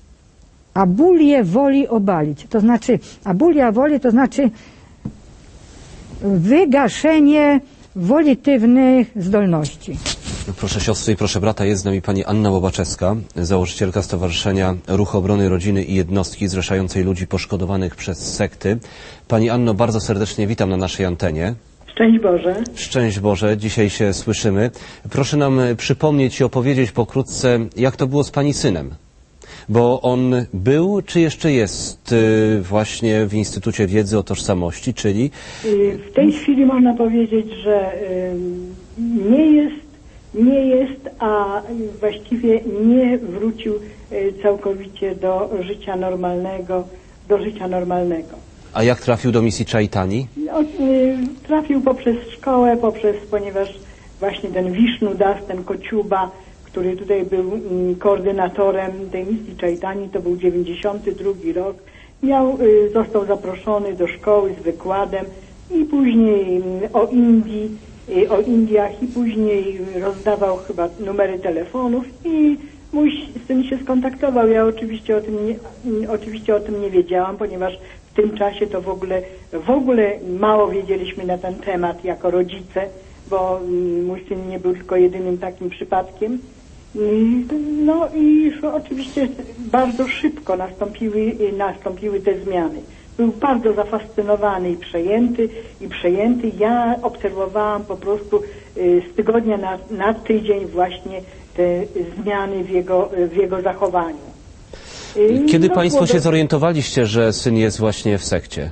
abulię woli obalić. To znaczy, abulia woli to znaczy wygaszenie wolitywnych zdolności. Proszę siostry i proszę brata, jest z nami pani Anna Łobaczewska, założycielka Stowarzyszenia Ruch Obrony Rodziny i Jednostki zrzeszającej ludzi poszkodowanych przez sekty. Pani Anno, bardzo serdecznie witam na naszej antenie. Szczęść Boże. Szczęść Boże, dzisiaj się słyszymy. Proszę nam przypomnieć i opowiedzieć pokrótce, jak to było z pani synem. Bo on był, czy jeszcze jest właśnie w Instytucie Wiedzy o Tożsamości, czyli... W tej chwili można powiedzieć, że nie jest, nie jest, a właściwie nie wrócił całkowicie do życia normalnego, do życia normalnego. A jak trafił do misji Chaitani? No, trafił poprzez szkołę, poprzez, ponieważ właśnie ten Wisznu Das, ten Kociuba, który tutaj był koordynatorem tej misji Chaitani, to był dziewięćdziesiąty drugi rok, miał, został zaproszony do szkoły z wykładem i później o Indii, o Indiach i później rozdawał chyba numery telefonów i mój syn się skontaktował. Ja oczywiście o tym nie, oczywiście o tym nie wiedziałam, ponieważ w tym czasie to w ogóle, w ogóle mało wiedzieliśmy na ten temat jako rodzice, bo mój syn nie był tylko jedynym takim przypadkiem. No i oczywiście bardzo szybko nastąpiły, nastąpiły te zmiany. Był bardzo zafascynowany i przejęty, i przejęty. Ja obserwowałam po prostu z tygodnia na, na tydzień właśnie te zmiany w jego, w jego zachowaniu. Kiedy no, państwo do... się zorientowaliście, że syn jest właśnie w sekcie?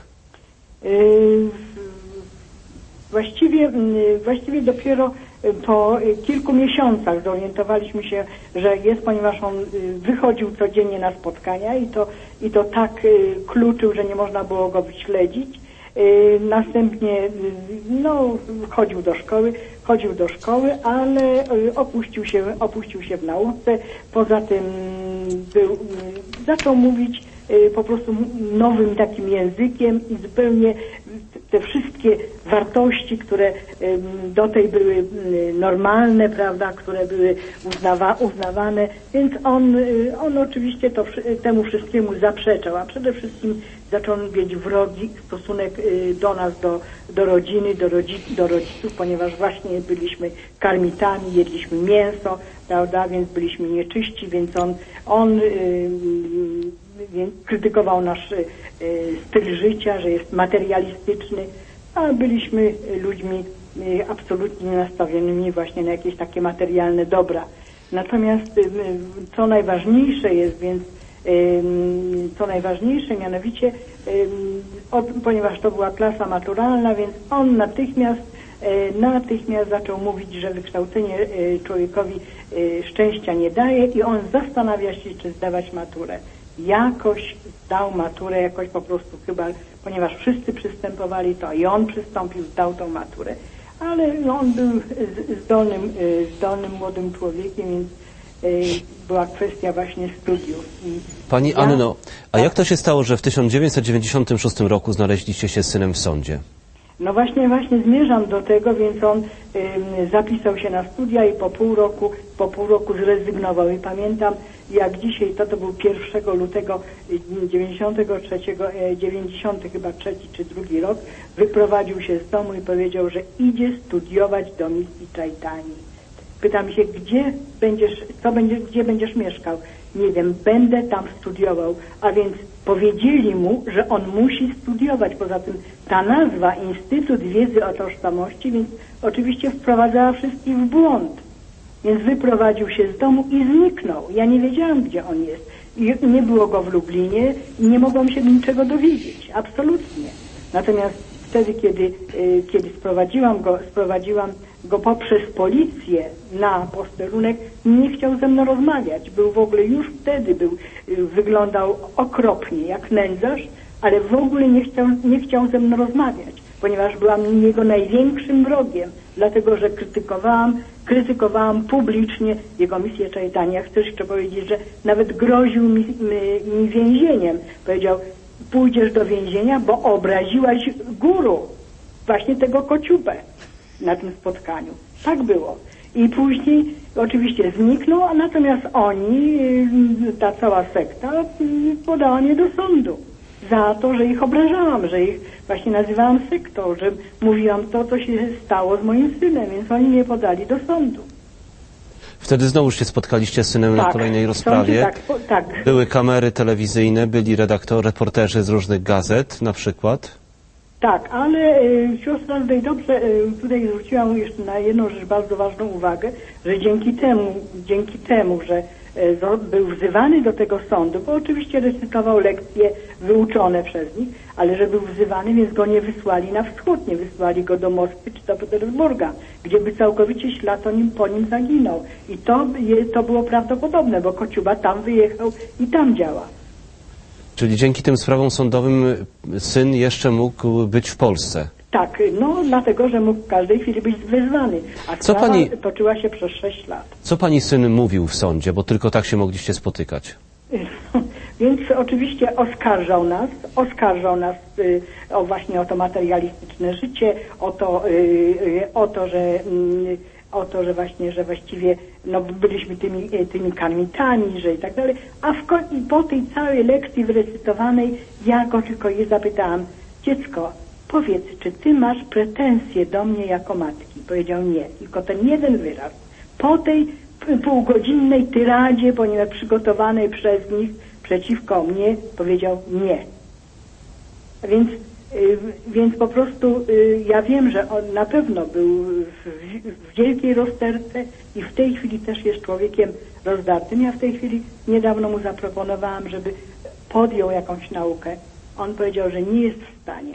Właściwie, właściwie dopiero po kilku miesiącach zorientowaliśmy się, że jest, ponieważ on wychodził codziennie na spotkania i to, i to tak kluczył, że nie można było go wyśledzić. Następnie no, chodził do szkoły, chodził do szkoły, ale opuścił się, opuścił się w nauce. Poza tym był, zaczął mówić po prostu nowym takim językiem i zupełnie te wszystkie wartości, które do tej były normalne, prawda, które były uznawa, uznawane, więc on, on oczywiście to, temu wszystkiemu zaprzeczał, a przede wszystkim zaczął mieć wrogi stosunek do nas, do, do rodziny, do, rodzi, do rodziców, ponieważ właśnie byliśmy karmitami, jedliśmy mięso, prawda, więc byliśmy nieczyści, więc on, on yy, krytykował nasz yy, styl życia, że jest materialistyczny, a byliśmy ludźmi yy, absolutnie nastawionymi właśnie na jakieś takie materialne dobra. Natomiast yy, co najważniejsze jest, więc co najważniejsze, mianowicie, ponieważ to była klasa maturalna, więc on natychmiast, natychmiast zaczął mówić, że wykształcenie człowiekowi szczęścia nie daje i on zastanawia się, czy zdawać maturę. Jakoś zdał maturę, jakoś po prostu chyba, ponieważ wszyscy przystępowali, to i on przystąpił, zdał tą maturę. Ale no, on był zdolnym, zdolnym młodym człowiekiem, więc była kwestia właśnie studiów. I Pani ja, Anno, a tak, jak to się stało, że w tysiąc dziewięćset dziewięćdziesiątym szóstym roku znaleźliście się z synem w sądzie? No właśnie, właśnie zmierzam do tego, więc on ym, zapisał się na studia i po pół roku, po pół roku zrezygnował. I pamiętam, jak dzisiaj, to to był pierwszego lutego dziewięćdziesiątego trzeciego, dziewięćdziesiąty chyba trzeci czy drugi rok, wyprowadził się z domu i powiedział, że idzie studiować do misji Chaitani. Pytam się, gdzie będziesz, co będzie, gdzie będziesz mieszkał? Nie wiem, będę tam studiował. A więc powiedzieli mu, że on musi studiować. Poza tym ta nazwa Instytut Wiedzy o Tożsamości, więc oczywiście wprowadzała wszystkich w błąd. Więc wyprowadził się z domu i zniknął. Ja nie wiedziałam, gdzie on jest. I nie było go w Lublinie i nie mogłam się niczego dowiedzieć. Absolutnie. Natomiast wtedy, kiedy, kiedy sprowadziłam go, sprowadziłam go poprzez policję na posterunek, nie chciał ze mną rozmawiać. Był w ogóle już wtedy, był, wyglądał okropnie, jak nędzarz, ale w ogóle nie chciał, nie chciał ze mną rozmawiać, ponieważ byłam jego największym wrogiem, dlatego że krytykowałam, krytykowałam publicznie jego misję Chaitani. Ja chcę jeszcze powiedzieć, że nawet groził mi, mi, mi więzieniem. Powiedział, pójdziesz do więzienia, bo obraziłaś guru, właśnie tego Kociubę na tym spotkaniu. Tak było. I później oczywiście zniknął, a natomiast oni, ta cała sekta, podała mnie do sądu za to, że ich obrażałam, że ich właśnie nazywałam sektą, że mówiłam to, co się stało z moim synem, więc oni mnie podali do sądu. Wtedy znowuż się spotkaliście z synem Tak, na kolejnej w rozprawie. sądzie, tak, po- tak. Były kamery telewizyjne, byli redaktor, reporterzy z różnych gazet na przykład. Tak, ale y, siostra tutaj dobrze y, tutaj zwróciłam jeszcze na jedną rzecz bardzo ważną uwagę, że dzięki temu, dzięki temu, że y, zo- był wzywany do tego sądu, bo oczywiście recytował lekcje wyuczone przez nich, ale że był wzywany, więc go nie wysłali na wschód, nie wysłali go do Moskwy czy do Petersburga, gdzie by całkowicie ślad o nim, po nim zaginął. I to, je, to było prawdopodobne, bo Kociuba tam wyjechał i tam działa. Czyli dzięki tym sprawom sądowym syn jeszcze mógł być w Polsce. Tak, no dlatego, że mógł w każdej chwili być wezwany, a Co sprawa pani- toczyła się przez sześć lat. Co pani syn mówił w sądzie, bo tylko tak się mogliście spotykać? Więc oczywiście oskarżał nas, oskarżał nas y, o właśnie o to materialistyczne życie, o to, y, y, o to, że y, o to, że właśnie, że właściwie no, byliśmy tymi, y, tymi karmitami, że i tak dalej. A w, ko- i po tej całej lekcji wyrecytowanej ja go tylko je zapytałam: dziecko, powiedz, czy ty masz pretensje do mnie jako matki? Powiedział: nie, tylko ten jeden wyraz. Po tej p- półgodzinnej tyradzie, ponieważ przygotowanej przez nich przeciwko mnie, powiedział: nie. Więc, y, więc po prostu y, ja wiem, że on na pewno był w, w wielkiej rozterce i w tej chwili też jest człowiekiem rozdartym. Ja w tej chwili niedawno mu zaproponowałam, żeby podjął jakąś naukę. On powiedział, że nie jest w stanie.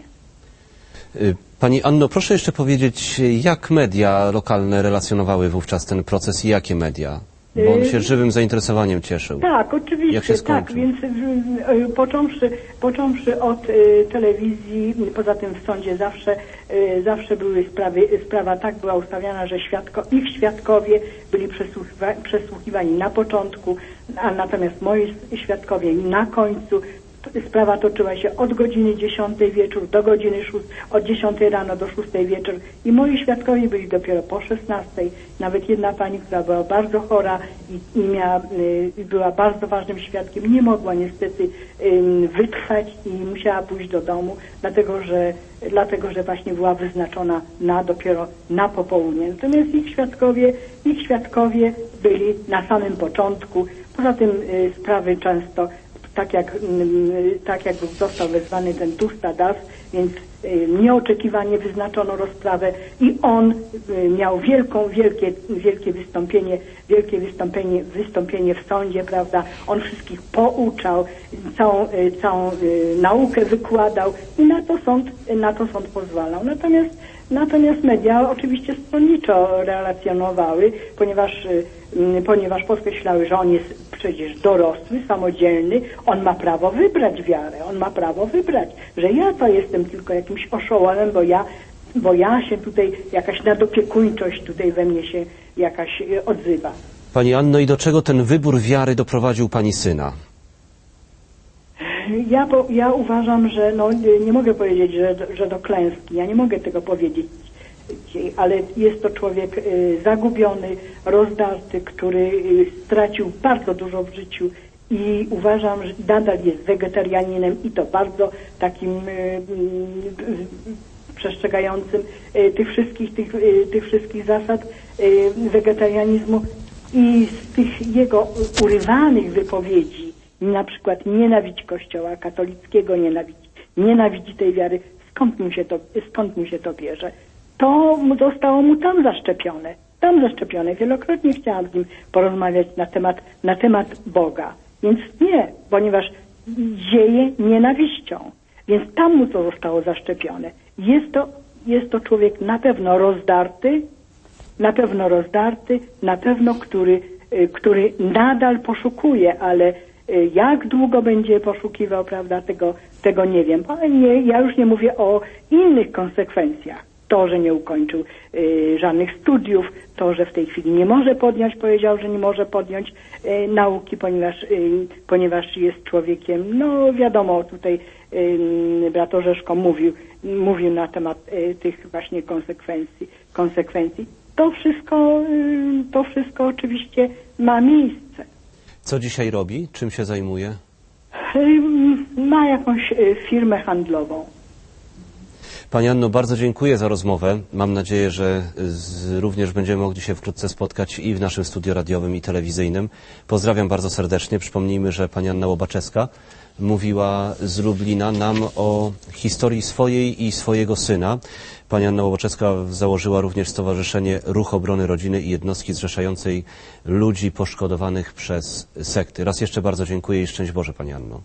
Y, Pani Anno, proszę jeszcze powiedzieć, jak media lokalne relacjonowały wówczas ten proces i jakie media? Bo on się żywym zainteresowaniem cieszył. Tak, oczywiście, Jak się tak, skończył? więc y, y, począwszy, począwszy od y, telewizji, poza tym w sądzie zawsze, y, zawsze były sprawy, sprawa tak była ustawiana, że świadko, ich świadkowie byli przesłuchiwa, przesłuchiwani na początku, a natomiast moi świadkowie na końcu. Sprawa toczyła się od godziny dziesiątej wieczór do godziny szóstej, od dziesiątej rano do szóstej wieczór i moi świadkowie byli dopiero po szesnastej. Nawet jedna pani, która była bardzo chora i, i miała, y, była bardzo ważnym świadkiem, nie mogła niestety y, wytrwać i musiała pójść do domu, dlatego że, dlatego że właśnie była wyznaczona na dopiero na popołudnie. Natomiast ich świadkowie, ich świadkowie byli na samym początku. Poza tym y, sprawy często tak jak, tak jak został wezwany ten Tusta Das, więc y, nieoczekiwanie wyznaczono rozprawę i on y, miał wielką, wielkie, wielkie wystąpienie, wielkie wystąpienie, wystąpienie w sądzie, prawda? On wszystkich pouczał, całą, y, całą y, naukę wykładał i na to sąd, na to sąd pozwalał. Natomiast Natomiast media oczywiście stronniczo relacjonowały, ponieważ, y, ponieważ podkreślały, że on jest przecież dorosły, samodzielny, on ma prawo wybrać wiarę, on ma prawo wybrać, że ja to jestem tylko jakimś oszołomem, bo ja, bo ja się tutaj, jakaś nadopiekuńczość tutaj we mnie się jakaś y, odzywa. Pani Anno, i do czego ten wybór wiary doprowadził pani syna? Ja, bo, ja uważam, że no, nie, nie mogę powiedzieć, że, że do klęski, ja nie mogę tego powiedzieć, ale jest to człowiek y, zagubiony, rozdarty, który y, stracił bardzo dużo w życiu i uważam, że nadal jest wegetarianinem i to bardzo takim y, y, y, przestrzegającym y, tych wszystkich, tych, y, tych wszystkich zasad y, wegetarianizmu i z tych jego urywanych wypowiedzi, na przykład nienawidzi Kościoła katolickiego, nienawidzi, nienawidzi tej wiary, skąd mu się to, skąd mu się to bierze? To mu zostało mu tam zaszczepione, tam zaszczepione. Wielokrotnie chciałam z nim porozmawiać na temat, na temat Boga, więc nie, ponieważ zieje nienawiścią, więc tam mu to zostało zaszczepione. Jest to, jest to człowiek na pewno rozdarty, na pewno rozdarty, na pewno, który, który nadal poszukuje, ale jak długo będzie poszukiwał, prawda, tego, tego nie wiem. Ale nie, ja już nie mówię o innych konsekwencjach. To, że nie ukończył y, żadnych studiów, to, że w tej chwili nie może podjąć, powiedział, że nie może podjąć y, nauki, ponieważ, y, ponieważ jest człowiekiem, no wiadomo, tutaj y, brat Orzeszko mówił, mówił na temat y, tych właśnie konsekwencji, konsekwencji. To wszystko, y, to wszystko oczywiście ma miejsce. Co dzisiaj robi? Czym się zajmuje? Ma jakąś firmę handlową. Pani Anno, bardzo dziękuję za rozmowę. Mam nadzieję, że z, również będziemy mogli się wkrótce spotkać i w naszym studiu radiowym i telewizyjnym. Pozdrawiam bardzo serdecznie. Przypomnijmy, że pani Anna Łobaczewska mówiła z Lublina nam o historii swojej i swojego syna. Pani Anna Łobaczewska założyła również Stowarzyszenie Ruch Obrony Rodziny i jednostki zrzeszającej ludzi poszkodowanych przez sekty. Raz jeszcze bardzo dziękuję i szczęść Boże, Pani Anno.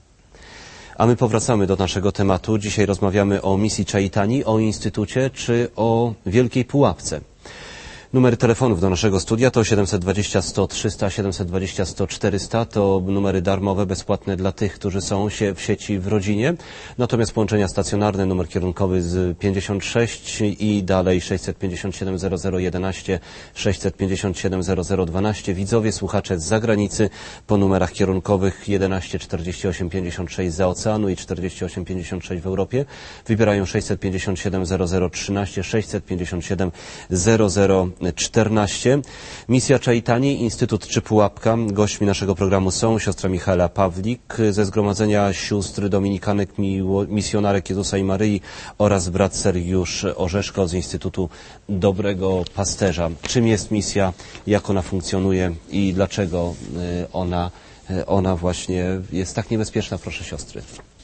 A my powracamy do naszego tematu. Dzisiaj rozmawiamy o misji Chaitani, o Instytucie czy o Wielkiej Pułapce. Numery telefonów do naszego studia to siedemset dwadzieścia sto trzysta, siedemset dwadzieścia sto czterysta. To numery darmowe, bezpłatne dla tych, którzy są się w sieci w rodzinie. Natomiast połączenia stacjonarne, numer kierunkowy z pięćdziesiąt sześć i dalej sześćset pięćdziesiąt siedem zero zero jedenaście, sześćset pięćdziesiąt siedem zero zero dwanaście. Widzowie, słuchacze z zagranicy po numerach kierunkowych jedenaście czterdzieści osiem pięćdziesiąt sześć za oceanu i czterdzieści osiem pięćdziesiąt sześć w Europie. Wybierają sześćset pięćdziesiąt siedem zero zero trzynaście, sześćset pięćdziesiąt siedem zero zero czternaście. Misja Chaitani, Instytut czy Pułapka. Gośćmi naszego programu są siostra Michaela Pawlik ze Zgromadzenia Sióstr Dominikanek Misjonarek Jezusa i Maryi oraz brat Sergiusz Orzeszko z Instytutu Dobrego Pasterza. Czym jest misja, jak ona funkcjonuje i dlaczego ona, ona właśnie jest tak niebezpieczna, proszę siostry?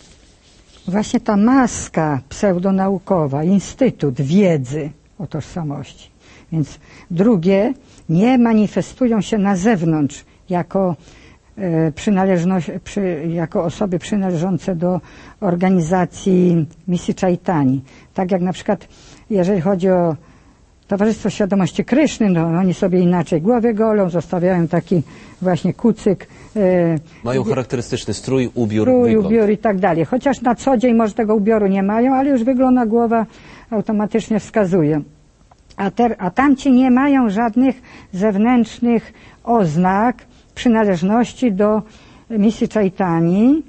Właśnie ta maska pseudonaukowa, Instytut Wiedzy o Tożsamości. Więc drugie, nie manifestują się na zewnątrz jako, e, przynależność, przy, jako osoby przynależące do organizacji misji Chaitani. Tak jak na przykład, jeżeli chodzi o Towarzystwo Świadomości Kryszny, no oni sobie inaczej głowy golą, zostawiają taki właśnie kucyk. E, mają charakterystyczny strój, ubiór, strój, wygląd. ubiór i tak dalej. Chociaż na co dzień może tego ubioru nie mają, ale już wygląda głowa automatycznie wskazuje. A, ter, a tamci nie mają żadnych zewnętrznych oznak przynależności do misji Chaitani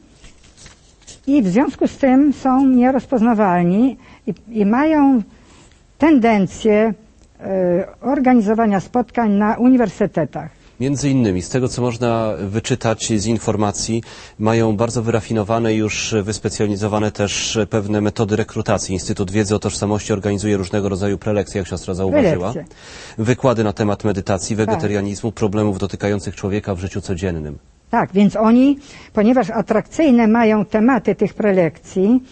i w związku z tym są nierozpoznawalni i, i mają tendencję e, organizowania spotkań na uniwersytetach. Między innymi, z tego co można wyczytać z informacji, mają bardzo wyrafinowane, już wyspecjalizowane też pewne metody rekrutacji. Instytut Wiedzy o Tożsamości organizuje różnego rodzaju prelekcje, jak siostra zauważyła. Prelekcje. Wykłady na temat medytacji, wegetarianizmu, tak. problemów dotykających człowieka w życiu codziennym. Tak, więc oni, ponieważ atrakcyjne mają tematy tych prelekcji,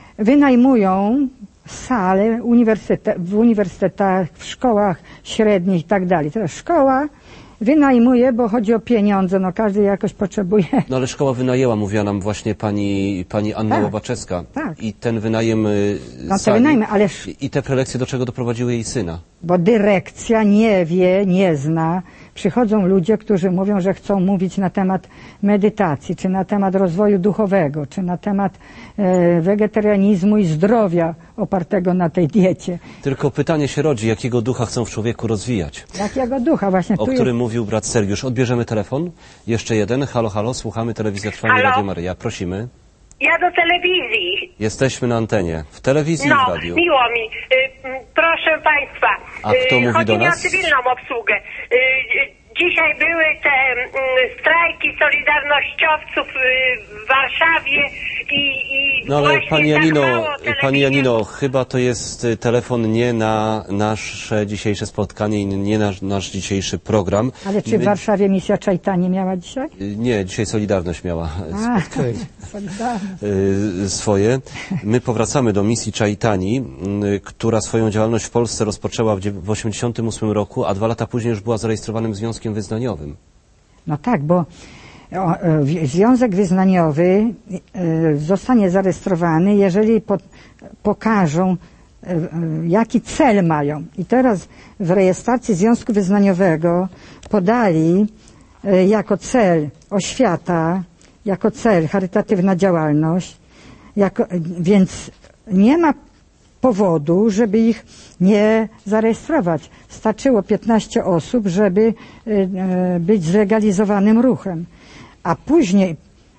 wynajmują sale uniwersytet, w uniwersytetach, w szkołach średnich i tak dalej. Teraz szkoła wynajmuje, bo chodzi o pieniądze, no każdy jakoś potrzebuje. No ale szkoła wynajęła, mówiła nam właśnie pani, pani Anna tak, Łobaczewska. Tak. I ten wynajem no, sali, wynajmy, ależ... i te prelekcje do czego doprowadziły jej syna? Bo dyrekcja nie wie, nie zna. Przychodzą ludzie, którzy mówią, że chcą mówić na temat medytacji, czy na temat rozwoju duchowego, czy na temat e, wegetarianizmu i zdrowia opartego na tej diecie. Tylko pytanie się rodzi, jakiego ducha chcą w człowieku rozwijać? Jakiego ducha? Właśnie o tu którym jest... mówił brat Sergiusz. Odbierzemy telefon. Jeszcze jeden. Halo, halo, słuchamy Telewizja Trwam i Radio Maryja. Prosimy. Ja do telewizji. Jesteśmy na antenie. W telewizji no, i w radiu. miło mi. Y, proszę Państwa. A kto y, mówi chodzi do mi nas? o cywilną obsługę. Y, y, dzisiaj były te y, strajki solidarnościowców y, w Warszawie i, i No ale właśnie pani tak Janino, mało pani telewizja- Janino, chyba to jest telefon nie na nasze dzisiejsze spotkanie i nie na nasz dzisiejszy program. Ale czy w My- Warszawie misja Chaitani miała dzisiaj? Nie, dzisiaj Solidarność miała A, solidarność. y, swoje. My powracamy do misji Chaitani, y, która swoją działalność w Polsce rozpoczęła w dziew- w osiemdziesiątym ósmym roku, a dwa lata później już była zarejestrowanym związkiem wyznaniowym. No tak, bo o, e, w- Związek Wyznaniowy e, zostanie zarejestrowany, jeżeli po, pokażą, e, e, jaki cel mają. I teraz w rejestracji Związku Wyznaniowego podali e, jako cel oświata, jako cel charytatywna działalność, jako, więc nie ma powodu, żeby ich nie zarejestrować. Starczyło piętnaście osób, żeby y, y, być zlegalizowanym ruchem. A później,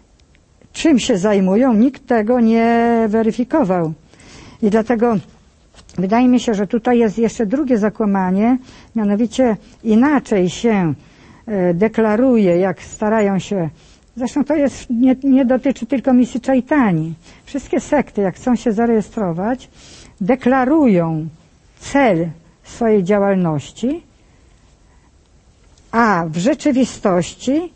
czym się zajmują, nikt tego nie weryfikował. I dlatego wydaje mi się, że tutaj jest jeszcze drugie zakłamanie, mianowicie inaczej się y, deklaruje, jak starają się Zresztą to jest, nie, nie dotyczy tylko misji Chaitani. Wszystkie sekty, jak chcą się zarejestrować, deklarują cel swojej działalności, a w rzeczywistości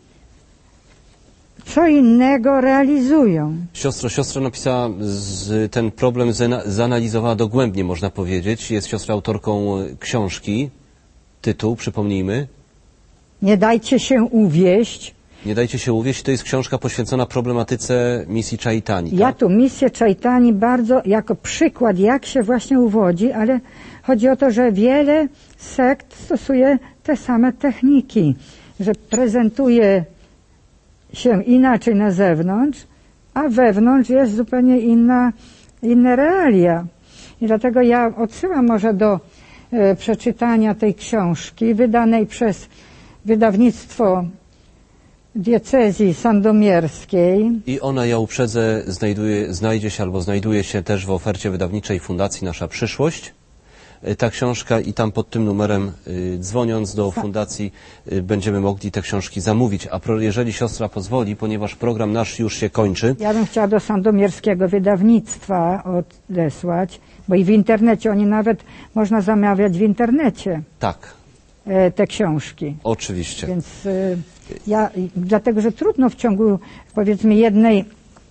co innego realizują. Siostro, siostra napisała z, ten problem, zana, zanalizowała dogłębnie, można powiedzieć. Jest siostra autorką książki. Tytuł, przypomnijmy. Nie dajcie się uwieść. Nie dajcie się uwieść, to jest książka poświęcona problematyce misji Chaitani. Tak? Ja tu misję Chaitani bardzo jako przykład, jak się właśnie uwodzi, ale chodzi o to, że wiele sekt stosuje te same techniki, że prezentuje się inaczej na zewnątrz, a wewnątrz jest zupełnie inna, inne realia. I dlatego ja odsyłam może do e, przeczytania tej książki wydanej przez wydawnictwo diecezji sandomierskiej. I ona, ja uprzedzę, znajduje, znajdzie się albo znajduje się też w ofercie wydawniczej Fundacji Nasza Przyszłość. Ta książka i tam pod tym numerem, y, dzwoniąc do fundacji, y, będziemy mogli te książki zamówić. A pro, jeżeli siostra pozwoli, ponieważ program nasz już się kończy. Ja bym chciała do sandomierskiego wydawnictwa odesłać, bo i w internecie, oni nawet można zamawiać w internecie. Tak. E, te książki. Oczywiście. Więc y, ja, dlatego, że trudno w ciągu, powiedzmy, jednej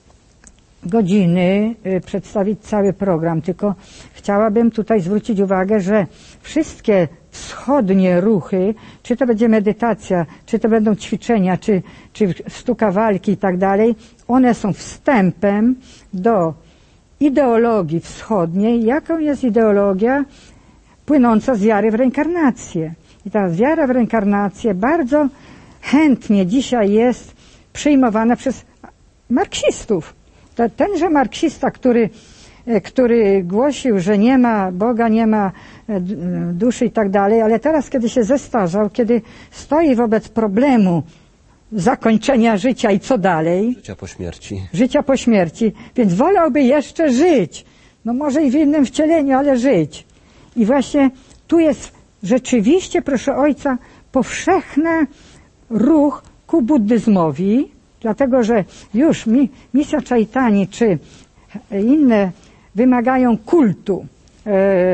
godziny y, przedstawić cały program, tylko chciałabym tutaj zwrócić uwagę, że wszystkie wschodnie ruchy, czy to będzie medytacja, czy to będą ćwiczenia, czy, czy sztuka walki i tak dalej, one są wstępem do ideologii wschodniej, jaką jest ideologia płynąca z wiary w reinkarnację. I ta wiara w reinkarnację bardzo chętnie dzisiaj jest przyjmowana przez marksistów. To tenże marksista, który, który głosił, że nie ma Boga, nie ma duszy i tak dalej, ale teraz, kiedy się zestarzał, kiedy stoi wobec problemu zakończenia życia i co dalej? Życia po śmierci. Życia po śmierci, więc wolałby jeszcze żyć. No może i w innym wcieleniu, ale żyć. I właśnie tu jest rzeczywiście, proszę ojca, powszechny ruch ku buddyzmowi, dlatego że już mi, misja Chaitani czy inne wymagają kultu e,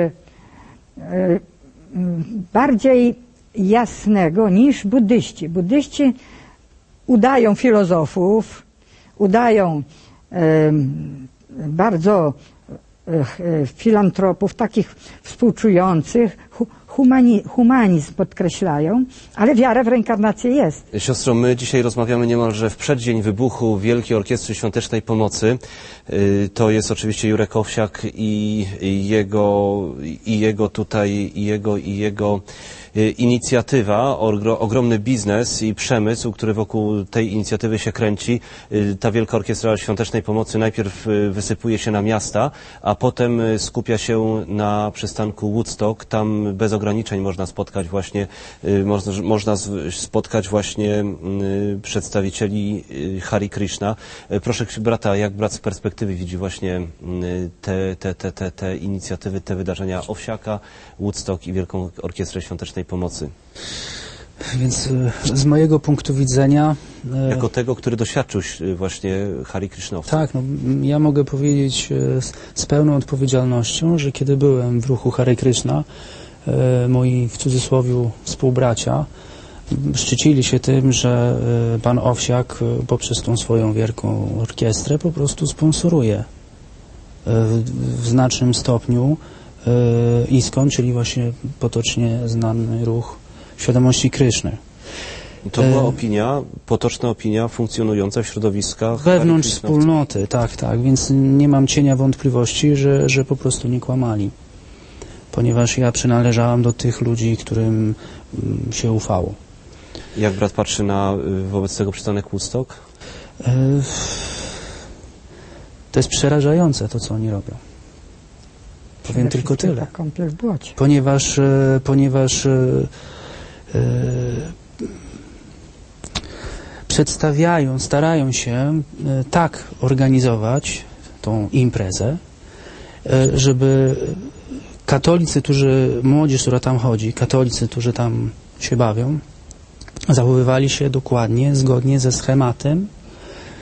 e, bardziej jasnego niż buddyści. Buddyści udają filozofów, udają e, bardzo e, filantropów, takich współczujących, hu, humani, humanizm podkreślają, ale wiara w reinkarnację jest. Siostro, my dzisiaj rozmawiamy niemalże w przeddzień wybuchu Wielkiej Orkiestry Świątecznej Pomocy. To jest oczywiście Jurek Owsiak i jego, i jego tutaj, i jego, i jego inicjatywa, ogromny biznes i przemysł, który wokół tej inicjatywy się kręci. Ta Wielka Orkiestra Świątecznej Pomocy najpierw wysypuje się na miasta, a potem skupia się na przystanku Woodstock. Tam bez ograniczeń można spotkać właśnie, można, można spotkać właśnie przedstawicieli Hare Krishna. Proszę brata, jak brat z perspektywy widzi właśnie te, te, te, te, te inicjatywy, te wydarzenia Owsiaka, Woodstock i Wielką Orkiestrę Świątecznej Pomocy? Więc z mojego punktu widzenia... Jako tego, który doświadczył właśnie Hare Krishnowca. Tak, no, ja mogę powiedzieć z, z pełną odpowiedzialnością, że kiedy byłem w ruchu Hare Krishna, moi w cudzysłowie współbracia szczycili się tym, że pan Owsiak poprzez tą swoją wielką orkiestrę po prostu sponsoruje w, w znacznym stopniu ISKCON, czyli właśnie potocznie znany ruch świadomości Kryszny. To była opinia, potoczna opinia funkcjonująca w środowiskach wewnątrz wspólnoty, tak, tak, więc nie mam cienia wątpliwości, że, że po prostu nie kłamali. Ponieważ ja przynależałem do tych ludzi, którym się ufało. Jak brat patrzy na wobec tego przystanek Woodstock? To jest przerażające to, co oni robią. Powiem tylko tyle. Ponieważ, ponieważ e, e, przedstawiają, starają się e, tak organizować tą imprezę, e, żeby katolicy, którzy, młodzież, która tam chodzi, katolicy, którzy tam się bawią, zachowywali się dokładnie, zgodnie ze schematem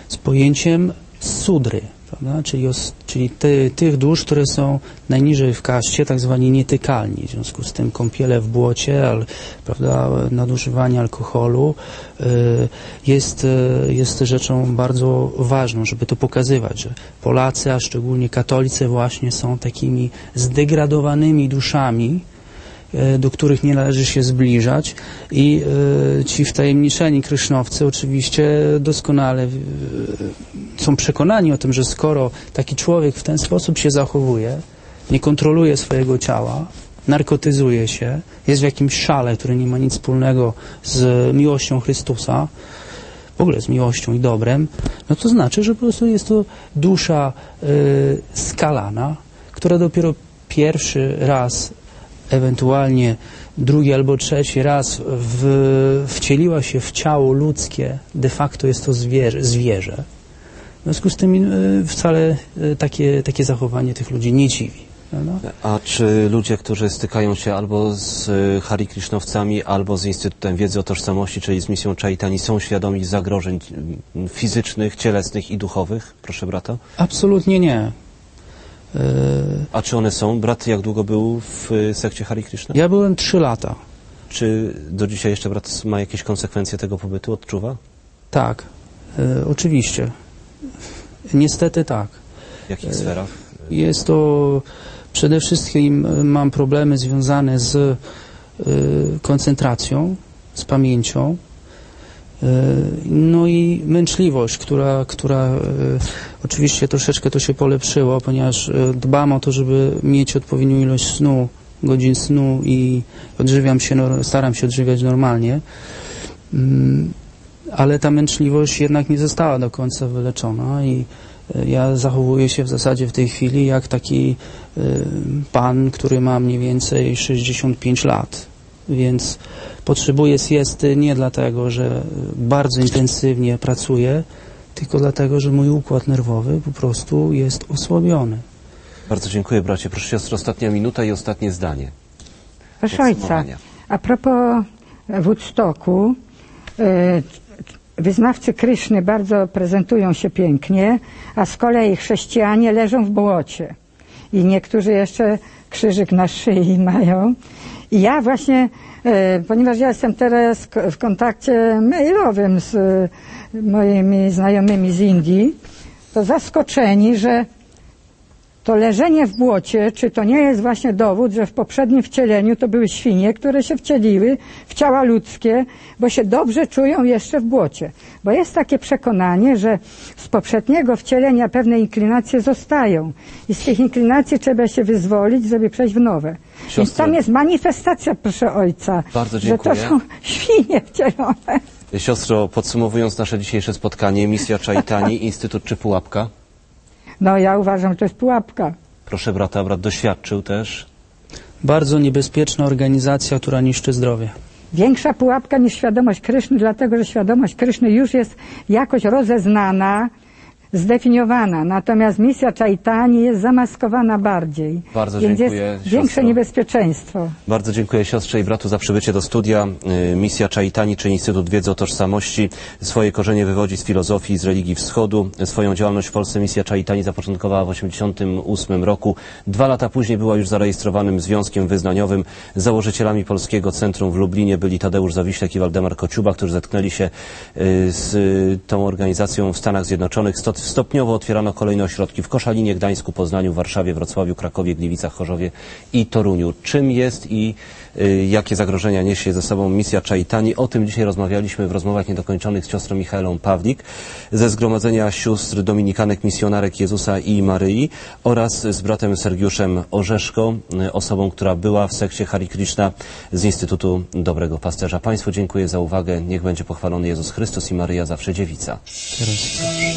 z pojęciem sudry, prawda? Czyli, os, czyli ty, tych dusz, które są najniżej w kaście, tak zwani nietykalni. W związku z tym kąpiele w błocie, al, prawda, nadużywanie alkoholu y, jest, y, jest rzeczą bardzo ważną, żeby to pokazywać, że Polacy, a szczególnie katolicy właśnie są takimi zdegradowanymi duszami, do których nie należy się zbliżać i y, ci wtajemniczeni krysznowcy oczywiście doskonale y, są przekonani o tym, że skoro taki człowiek w ten sposób się zachowuje, nie kontroluje swojego ciała, narkotyzuje się, jest w jakimś szale, który nie ma nic wspólnego z miłością Chrystusa, w ogóle z miłością i dobrem, no to znaczy, że po prostu jest to dusza y, skalana, która dopiero pierwszy raz, ewentualnie drugi albo trzeci raz w, wcieliła się w ciało ludzkie, de facto jest to zwierzę. zwierzę. W związku z tym y, wcale y, takie, takie zachowanie tych ludzi nie dziwi. Prawda? A czy ludzie, którzy stykają się albo z y, Hare Krishnowcami, albo z Instytutem Wiedzy o Tożsamości, czyli z misją Chaitani, są świadomi zagrożeń y, fizycznych, cielesnych i duchowych? Proszę brata. Absolutnie nie. A czy one są? Brat jak długo był w sekcie Hare Krishna? Ja byłem trzy lata. Czy do dzisiaj jeszcze brat ma jakieś konsekwencje tego pobytu? Odczuwa? Tak, e, oczywiście. Niestety tak. W jakich sferach? Jest to przede wszystkim mam problemy związane z e, koncentracją, z pamięcią. No i męczliwość, która, która oczywiście troszeczkę to się polepszyło, ponieważ dbam o to, żeby mieć odpowiednią ilość snu, godzin snu i odżywiam się, staram się odżywiać normalnie, ale ta męczliwość jednak nie została do końca wyleczona i ja zachowuję się w zasadzie w tej chwili jak taki pan, który ma mniej więcej sześćdziesiąt pięć lat. Więc potrzebuję siesty nie dlatego, że bardzo intensywnie pracuję, tylko dlatego, że mój układ nerwowy po prostu jest osłabiony. Bardzo dziękuję, bracie. Proszę siostry, ostatnia minuta i ostatnie zdanie. Proszę ojca, a propos Woodstocku, wyznawcy Kryszny bardzo prezentują się pięknie, a z kolei chrześcijanie leżą w błocie. I niektórzy jeszcze krzyżyk na szyi mają. I ja właśnie, e, ponieważ ja jestem teraz w kontakcie mailowym z e, moimi znajomymi z Indii, to zaskoczeni, że to leżenie w błocie, czy to nie jest właśnie dowód, że w poprzednim wcieleniu to były świnie, które się wcieliły w ciała ludzkie, bo się dobrze czują jeszcze w błocie. Bo jest takie przekonanie, że z poprzedniego wcielenia pewne inklinacje zostają i z tych inklinacji trzeba się wyzwolić, żeby przejść w nowe. Siostry, więc tam jest manifestacja, proszę ojca, bardzo dziękuję. że to są świnie wcielone. Siostro, podsumowując nasze dzisiejsze spotkanie, misja Chaitani, Instytut czy pułapka? No ja uważam, że to jest pułapka. Proszę brata, brat doświadczył też. Bardzo niebezpieczna organizacja, która niszczy zdrowie. Większa pułapka niż świadomość Kryszny, dlatego że świadomość Kryszny już jest jakoś rozeznana, zdefiniowana. Natomiast misja Chaitani jest zamaskowana bardziej. Bardzo Więc dziękuję, jest siostro. większe niebezpieczeństwo. Bardzo dziękuję siostrze i bratu za przybycie do studia. Misja Chaitani, czy Instytut Wiedzy o Tożsamości, swoje korzenie wywodzi z filozofii i z religii wschodu. Swoją działalność w Polsce misja Chaitani zapoczątkowała w osiemdziesiątym ósmym roku. Dwa lata później była już zarejestrowanym związkiem wyznaniowym. Założycielami Polskiego Centrum w Lublinie byli Tadeusz Zawiślek i Waldemar Kociuba, którzy zetknęli się z tą organizacją w Stanach Zjednoczonych. Stopniowo otwierano kolejne ośrodki w Koszalinie, Gdańsku, Poznaniu, Warszawie, Wrocławiu, Krakowie, Gliwicach, Chorzowie i Toruniu. Czym jest i y, jakie zagrożenia niesie ze sobą misja Chaitani? O tym dzisiaj rozmawialiśmy w rozmowach niedokończonych z siostrą Michaelą Pawlik ze Zgromadzenia Sióstr Dominikanek Misjonarek Jezusa i Maryi oraz z bratem Sergiuszem Orzeszko, y, osobą, która była w sekcie Hare Krishna z Instytutu Dobrego Pasterza. Państwu dziękuję za uwagę. Niech będzie pochwalony Jezus Chrystus i Maryja zawsze Dziewica. Teraz.